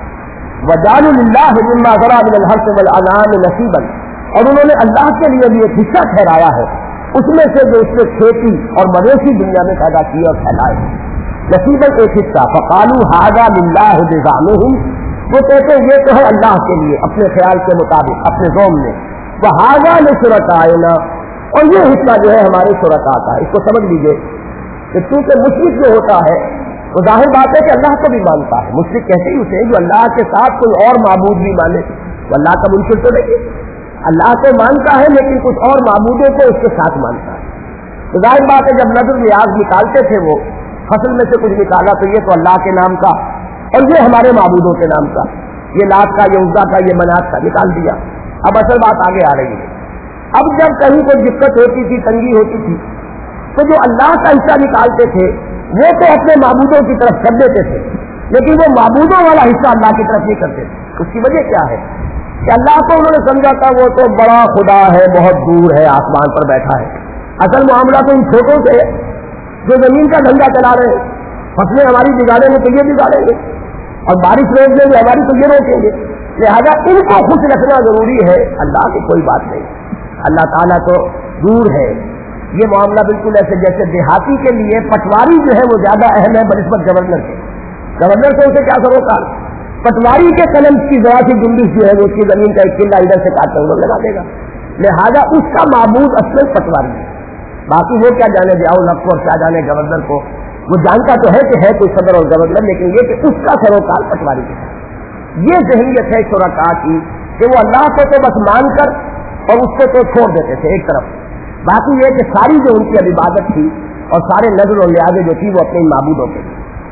वजअलू लिल्लाहि मिम्मा ज़रा मिनल हर्स वल अनाम नसीबन, और उन्होंने अल्लाह के लिए भी एक हिस्सा ठहराया है उसमें से जो उसने खेती और मवेशी दुनिया में पैदा किए और फैलाए। नसीबन एक हिस्सा, फ़क़ालू हाज़ा लिल्लाहि बिज़ामिहिम, वो कहते ये तो है अल्लाह के लिए अपने ख्याल के मुताबिक अपने ज़ौम में, वह हाज़ा लिशुरकाइना, और ये हिस्सा जो है हमारे शुरका का। इसको समझ लीजिए कि चूंकि मुशरिक जो होता है तो जाहिर बात है कि अल्लाह को भी मानता है। मुशरिक कहते ही उसे जो अल्लाह के साथ कोई और माबूद भी माने, तो अल्लाह का मुनकिर तो नहीं, अल्लाह को मानता है लेकिन कुछ और माबूदों को उसके साथ मानता है। तो जाहिर बात है जब नज़र रियाज निकालते थे वो फसल में से कुछ निकाला तो ये तो अल्लाह के नाम का और ये हमारे माबूदों के नाम का, ये लात का, ये उज़्ज़ा का, ये मनात का निकाल दिया। अब असल बात आगे आ रही है। अब जब कहीं कोई दिक्कत होती थी, तंगी होती थी, तो जो अल्लाह का हिस्सा निकालते थे वो तो अपने माबूदों की तरफ कर देते थे, लेकिन वो माबूदों वाला हिस्सा अल्लाह की तरफ नहीं करते थे। उसकी वजह क्या है कि अल्लाह को उन्होंने समझा था वो तो बड़ा खुदा है, बहुत दूर है, आसमान पर बैठा है। असल मामला तो इन छोटों से जो जमीन का धंधा चला रहे हैं, फसलें हमारी बिगाड़ेंगे तो ये बिगाड़ेंगे, और बारिश रोक देंगे हमारी तो ये रोकेंगे, लिहाजा इनको खुश रखना जरूरी है, अल्लाह की कोई बात नहीं। अल्लाह ताला तो दूर है। ये मामला बिल्कुल ऐसे जैसे देहाती के लिए पटवारी जो है वो ज्यादा अहम है बनिस्बत गवर्नर के। गवर्नर से उसे क्या सरोकार, पटवारी के कलम की जरा सी जुम्बिश जो है वो उसकी जमीन का एक किला इधर से काटकर उधर लगा देगा, लिहाजा उसका माबूद असल पटवारी है। बाकी वो क्या जाने जाओ लफ्ज़ और क्या जाने गवर्नर को, वो जानता तो है कि है कोई सदर और गवर्नर, लेकिन ये कि उसका सरोकार पटवारी के साथ। ये ज़हनियत है शुरका की कि वो अल्लाह को तो बस मानकर और उसको तो छोड़ देते थे एक तरफ, बाकी ये कि सारी जो उनकी अब इबादत थी और सारे नज़र और लिहाजे जो थी वो अपने माबूदों के।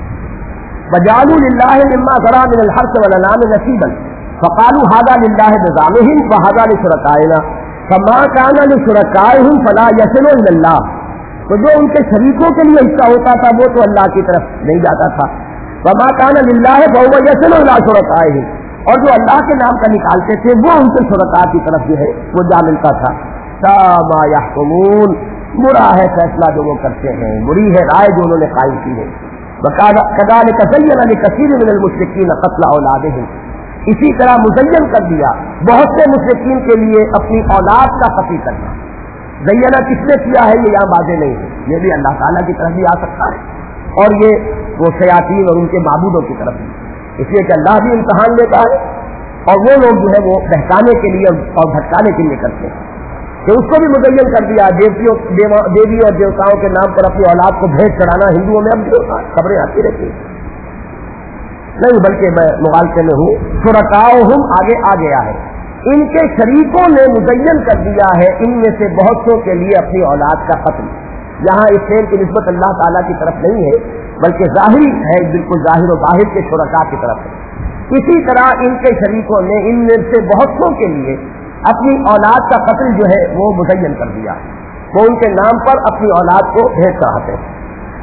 वजालू लिल्लाहि मिम्मा ज़रा मिनल हर्स वल अनाम नसीबन फ़क़ालू हाज़ा लिल्लाहि बिज़ामिहिम व हाज़ा लिशुरकाइना फमा काना लिशुरकाइहिम फला यसिलु इलल्लाह। तो जो उनके शरीकों के लिए हिस्सा होता था वो तो अल्लाह की तरफ नहीं जाता था। फमा काना लिल्लाहि फहुव यसिलु इला शुरकाइहिम, और जो अल्लाह के नाम का निकालते थे वो उनके शुरका की तरफ जो है वो जा मिलता था। मा यहकुमून, बुरा है फैसला जो वो करते हैं, बुरी है राय जो उन्होंने कायम की है। कज़ालिक ज़य्यन लिकसीर मिनल मुशरिकीन क़त्ल औलादिहिम, इसी तरह मुज़य्यन कर दिया बहुत से मुशरिकीन के लिए अपनी औलाद का कत्ल करना। ज़य्यना किसने किया है ये यहाँ बातें नहीं है, ये भी अल्लाह ताला की तरफ भी आ सकता है और ये वो शयातीन और उनके माबूदों की तरफ भी, इसलिए कि अल्लाह भी इम्तहान लेता है और वो लोग जो है वो बहकाने के लिए और भटकाने के लिए करते हैं। तो उसको भी मुज़य्यन कर दिया, देवियों देवी और देवताओं के नाम पर अपनी औलाद को भेंट चढ़ाना हिंदुओं में अब जो खबरें आती रहती नहीं, बल्कि मैं मुगालते में हूँ। शुरकाओहुम आगे आ गया है, इनके शरीकों ने मुज़य्यन कर दिया है इनमें से बहुत सौ के लिए अपनी औलाद का कत्ल। यहाँ इस फेल की निस्बत अल्लाह ताला की तरफ नहीं है बल्कि जाहिर है, बिल्कुल जाहिर और बाहिर के शुरका की तरफ है। इसी तरह इनके शरीकों ने इनमें से बहुत सौ के लिए अपनी औलाद का कत्ल जो है वो मुज़य्यन कर दिया, वो उनके नाम पर अपनी औलाद को भेंट चढ़ाते हैं।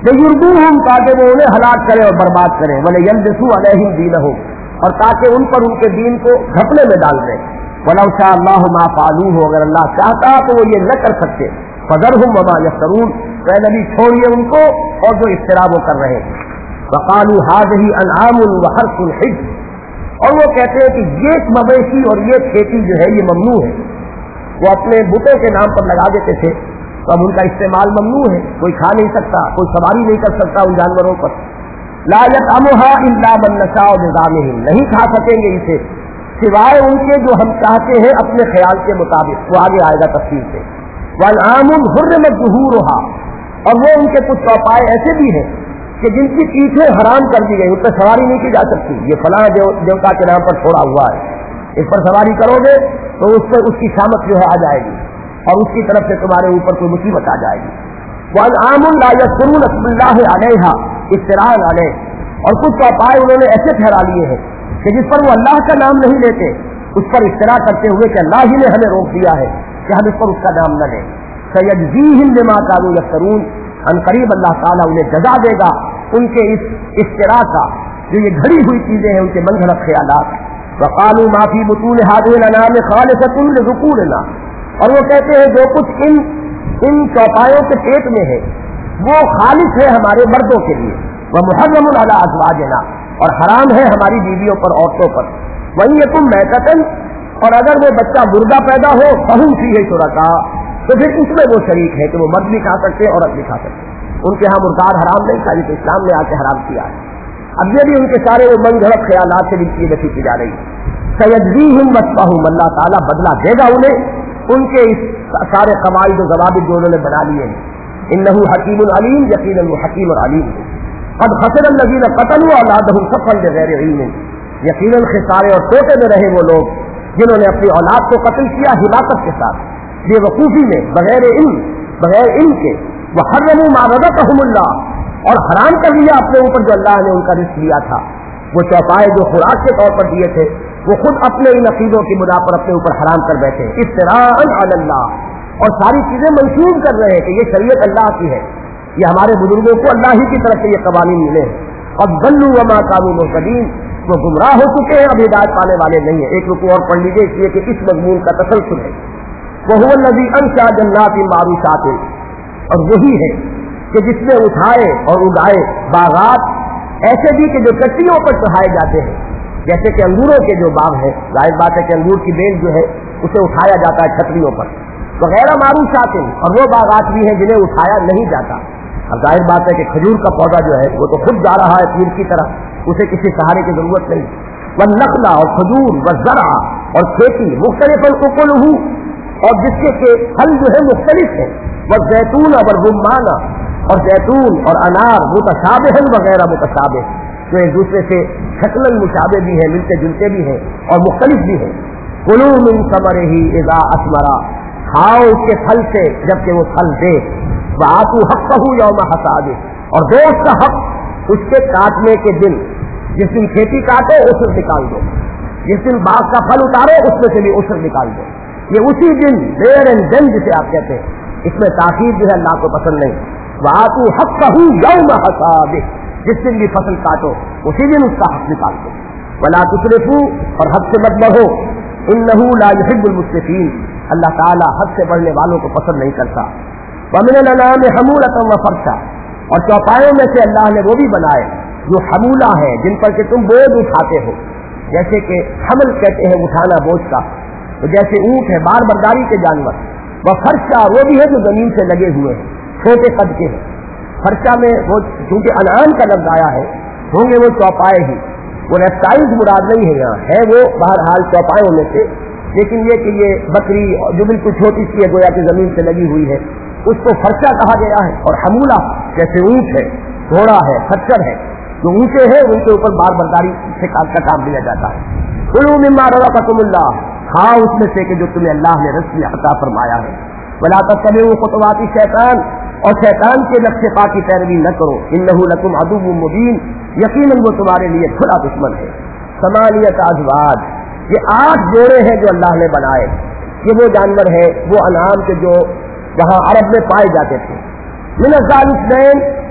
लियुर्दूहुम, ताकि वो उन्हें हलाक करे और बर्बाद करे, वलियल्बिसू अलैहिम दीनहुम, और ताकि उन पर उनके दीन को घपले में डाल दें। वलौ शा अल्लाहु मा फ़अलूहु, अगर अल्लाह चाहता तो वो ये न कर सकते। फज़रहुम वमा यफ़्तरून, ऐ नबी छोड़िए उनको और जो इफ्तिरा वो कर रहे हैं। वक़ालू हाज़िही अनआमुन व हर्सुन हिज्र, और वो कहते हैं कि ये मवेशी और ये खेती जो है ये ममनू है। वो अपने बुतों के नाम पर लगा देते थे, तो अब उनका इस्तेमाल ममनू है, कोई खा नहीं सकता, कोई सवारी नहीं कर सकता उन जानवरों पर। ला यतअमुहा इल्ला मन नशाअ बिज़ामिहिम, नहीं खा सकेंगे इसे सिवाय उनके जो हम चाहते हैं अपने ख्याल के मुताबिक। वो आगे आएगा तफसील से। वअनआमुन हुर्रिमत ज़ुहूरुहा, और वो उनके कुछ चौपाए ऐसे भी हैं कि जिनकी पीठें हराम कर दी गई, उस पर सवारी नहीं की जा सकती। ये फलां देव, देवता के नाम पर छोड़ा हुआ है, इस पर सवारी करोगे तो उस पर उसकी शामत जो है आ जाएगी और उसकी तरफ से तुम्हारे ऊपर कोई मुसीबत आ जाएगी। वअनआमुन ला यज़कुरून अस्मल्लाहि अलैहा इफ्तिराअन अलैह, और कुछ चौपाए उन्होंने ऐसे ठहरा लिए हैं कि जिस पर वो अल्लाह का नाम नहीं लेते, उस पर इफ्तिरा करते हुए कि अल्लाह ही ने हमें रोक दिया है कि हम इस पर उसका नाम न लें। सयजज़ीहिम बिमा कानू यफ्तरून, अनकरीब अल्लाह ताला उन्हें जजा देगा उनके इस इफ्तिरा का, जो ये घड़ी हुई चीजें हैं, उनके मनगढ़ंत ख्यालात। वक़ालू मा फी बुतून हाज़िहिल अनाम खालिसतुन लिज़ुकूरिना, और वो कहते हैं जो कुछ इन इन चौपायों के पेट में है वो खालिस है हमारे मर्दों के लिए। वह मुहर्रमुन अला अज़वाजिना, और हराम है हमारी बीवियों पर, औरतों पर। वहीं यकुम मैततन, और अगर वो बच्चा मुर्दा पैदा हो फहुम फीही शुरका, तो फिर इसमें वो शरीक है कि वो मर्द भी खा सकते हैं, औरत भी खा सकते हैं। उनके यहाँ मुर्दार हराम नहीं था, तो इस्लाम ने आके हराम किया है। अब ये भी उनके सारे वो मनगढ़ंत ख्यालात से भी नफी की जा रही है। सयजज़ीहिम वस्फ़हुम, अल्लाह ताला बदला देगा उन्हें उनके इस सारे कवाइद और ज़वाबित जो उन्होंने बना लिए हैं। इन्नहु हकीमुन अलीम, यकीनन वो हकीम और अलीम है। क़द ख़सिर अल्लज़ीना क़तलू औलादहुम सफ़हन बिग़ैरि इल्म, यकीनन खसारे और टोटे में रहे वो लोग जिन्होंने अपनी औलाद को कत्ल किया हिमाकत के साथ, बेवकूफ़ी में, बगैर इल्म, बगैर इल्म के। वहर्रमू मा रज़क़हुमुल्लाह, और हराम कर लिया अपने ऊपर जो अल्लाह ने उनका रिज़्क़ दिया था। वो चौपाए जो खुराक के तौर पर दिए थे वो खुद अपने इन अकीदों की बुना पर अपने ऊपर हराम कर बैठे, इफ्तिराअन अलल्लाह, और सारी चीजें मंसूब कर रहे हैं कि ये शरीयत अल्लाह की है, ये हमारे बुजुर्गों को अल्लाह ही की तरफ से ये कवानीन मिले हैं। अब गल्लू वमा कानू मुहतदीन, वो गुमराह हो चुके हैं, अब हिदायत पाने वाले नहीं है। एक रुकू और पढ़ लीजिए, इसलिए कि इस मज़मून का तसलसल है। वहुव अल्लज़ी अंशा जन्नातिन मारूशातिन, और वही है कि जिसने उठाए और उगाए बागात ऐसे भी कि जो कट्टियों पर चढ़ाए जाते हैं, जैसे कि अंगूरों के जो बाग है, जाहिर बात है कि अंगूर की बेल जो है उसे उठाया जाता है छतरियों पर, वगैरह मारूशातिन, और वो बागात भी हैं जिन्हें उठाया नहीं जाता। अब जाहिर बात है कि खजूर का पौधा जो है वो तो खुद जा रहा है तीर की तरह, उसे किसी सहारे की जरूरत नहीं। वह नखला, और खजूर, व ज़रा, और खेती, मुख्तलिफ़न उकुलहू, और जिसके के फल जो है मुख्तलिफ है। वह जैतून और रुम्माना, और जैतून और अनार, मुतशाबिहन वगैरह मुतशाबिह, जो एक दूसरे से शक्लन मुशाबे भी हैं, मिलते जुलते भी हैं और मुख्तलिफ भी हैं। कुलू मिन समरिही इज़ा असमरा, खाओ उसके फल से जबकि वो फल दे। वआतू हक़्क़हू यौम हसादिह, और दो उसका हक उसके काटने के दिन, जिस दिन खेती काटो उसमें निकाल दो, जिस दिन बाग का फल उतारो उसमें से भी उसमें निकाल दो। ये उसी दिन, देर एंड देन जिसे आप कहते हैं, इसमें ताकीद जो है अल्लाह को पसंद नहीं। वआतू हक़्क़हू यौम हसादिह, जिस दिन भी फसल काटो उसी दिन उसका हक निकाल दो। वला तुसरिफू, और हद से मत बढ़ो। इन्नहू ला युहिब्बुल मुस्रिफीन, अल्लाह ताला हद से बढ़ने वालों को पसंद नहीं करता। वमिनल अनाम हमूलतन व फरशा, और चौपायों में से अल्लाह ने वो भी बनाए जो हमूला है, जिन पर कि तुम बोझ उठाते हो, जैसे कि हमल कहते हैं उठाना बोझ का, तो जैसे ऊंट है बार बर्दारी के जानवर। वह फरशा, वो भी है जो जमीन से लगे हुए हैं, छोटे कद के हैं। फरशा में वो चूंकि अनाम का लफ्ज़ आया है, होंगे वो चौपाए ही, वो रेप्टाइल्स मुराद नहीं है यहाँ, है वो बहरहाल चौपायों में से, लेकिन ये कि ये बकरी जो बिल्कुल छोटी सी है गोया कि जमीन से लगी हुई है, उसको फरशा कहा गया है। और हमूला जैसे ऊंट है, घोड़ा है, खच्चर है, जो ऊंचे हैं उनके ऊपर बार बर्दारी से काम का काम दिया जाता है। कुलू मिम्मा रज़क़कुमुल्लाह, खाओ उसमें से कि जो तुम्हें अल्लाह ने रिज़्क़ अता फरमाया है। वला तत्तबिऊ खुतवाति शैतान, और शैतान के नक्शे पा की पैरवी न करो। इन्नहु लकुम अदुव्वुम मुबीन, यकीनन वो तुम्हारे लिए खुला दुश्मन है। समानियत अज़वाज, ये आठ जोड़े हैं जो अल्लाह ने बनाए। ये वो जानवर है, वो अनाम के जो वहाँ अरब में पाए जाते थे। मिन अज़्ज़ाल इस्नैन,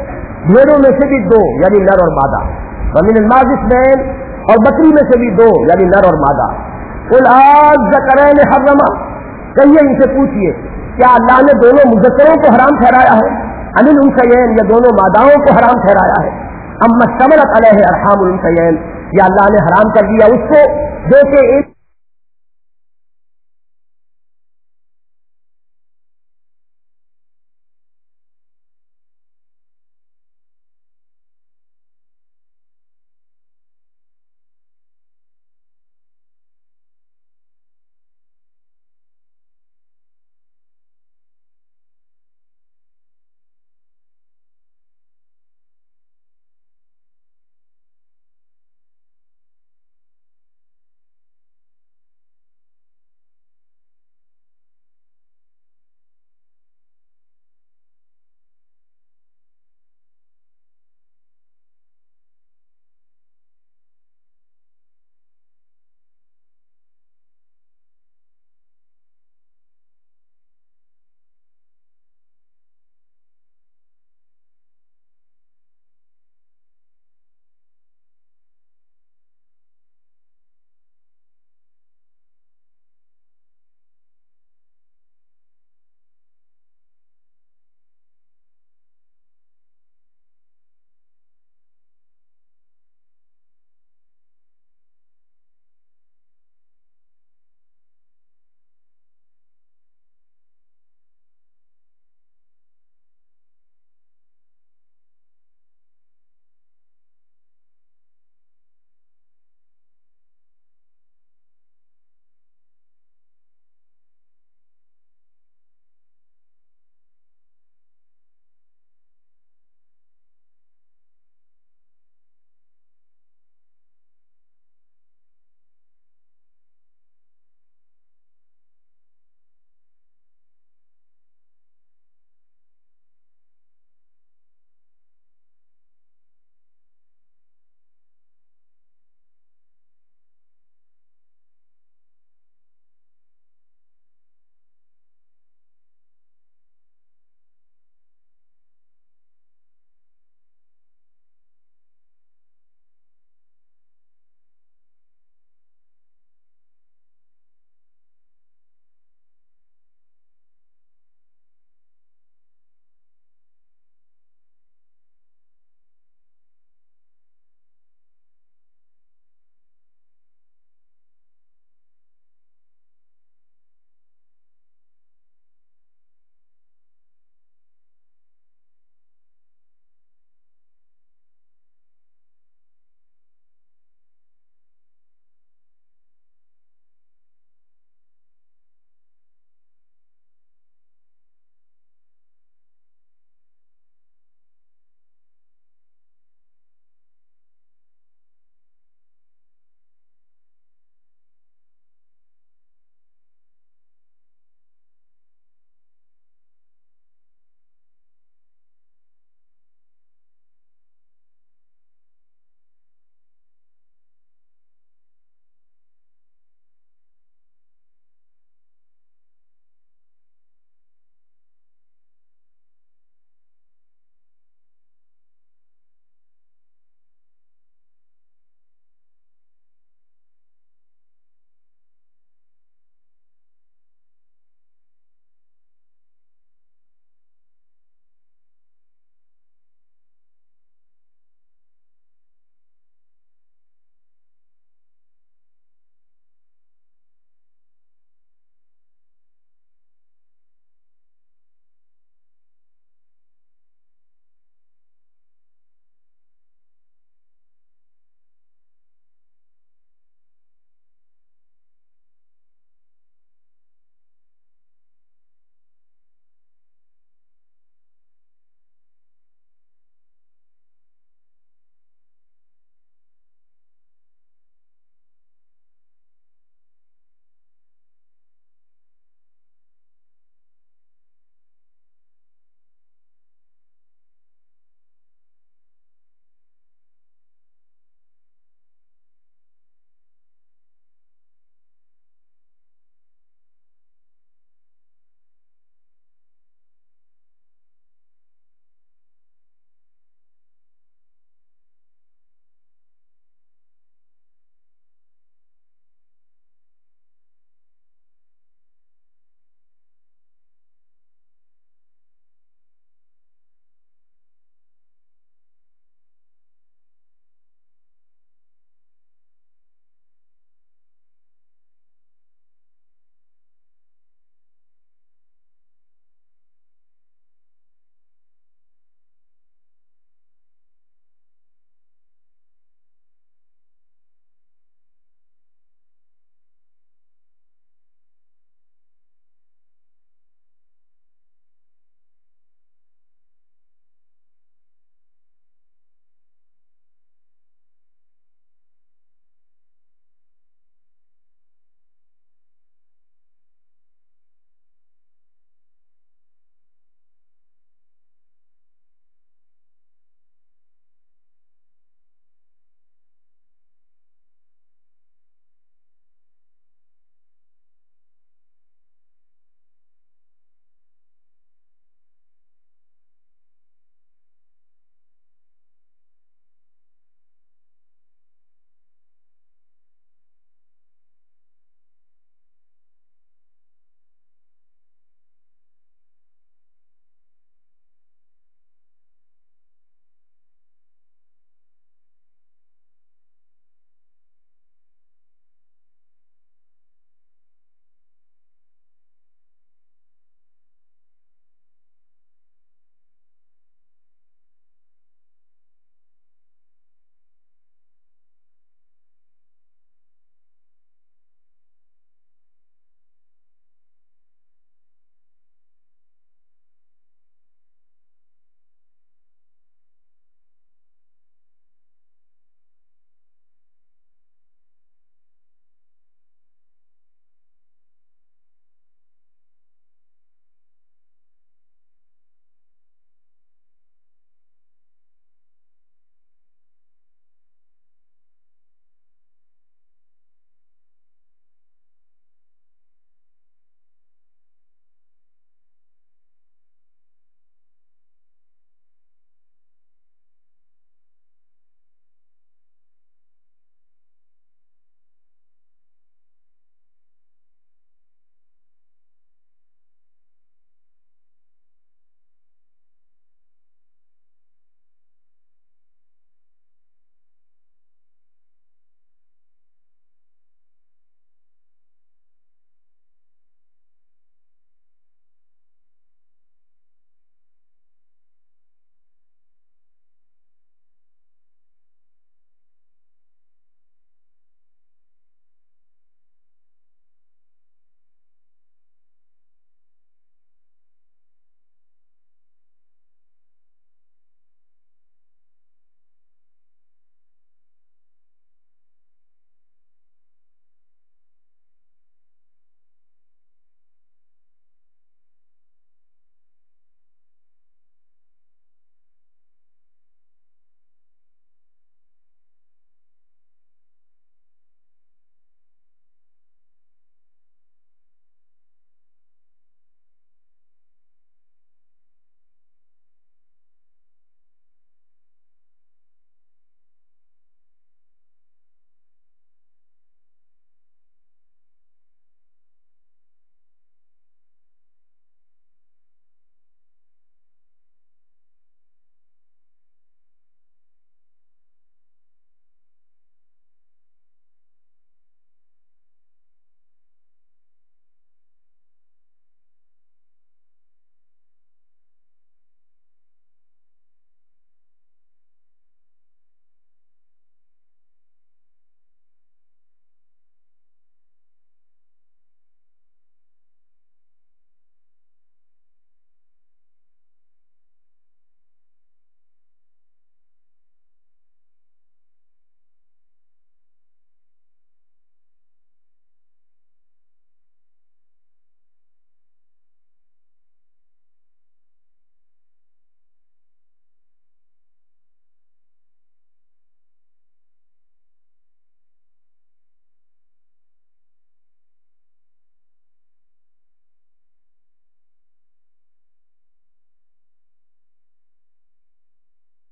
بھیڑوں میں سے بھی دو یعنی نر اور مادہ، ومن الماعز اثنین، اور بکری میں سے بھی دو یعنی نر اور مادہ۔ قل آذکرین حرما، کہیے ان سے پوچھیے کیا اللہ نے دونوں مذکروں کو حرام ٹھہرایا ہے، ام الانثیین یا دونوں ماداؤں کو حرام ٹھہرایا ہے، اما اشتملت علیہ ارحام الانثیین یا اللہ نے حرام کر دیا اس کو جو کہ ایک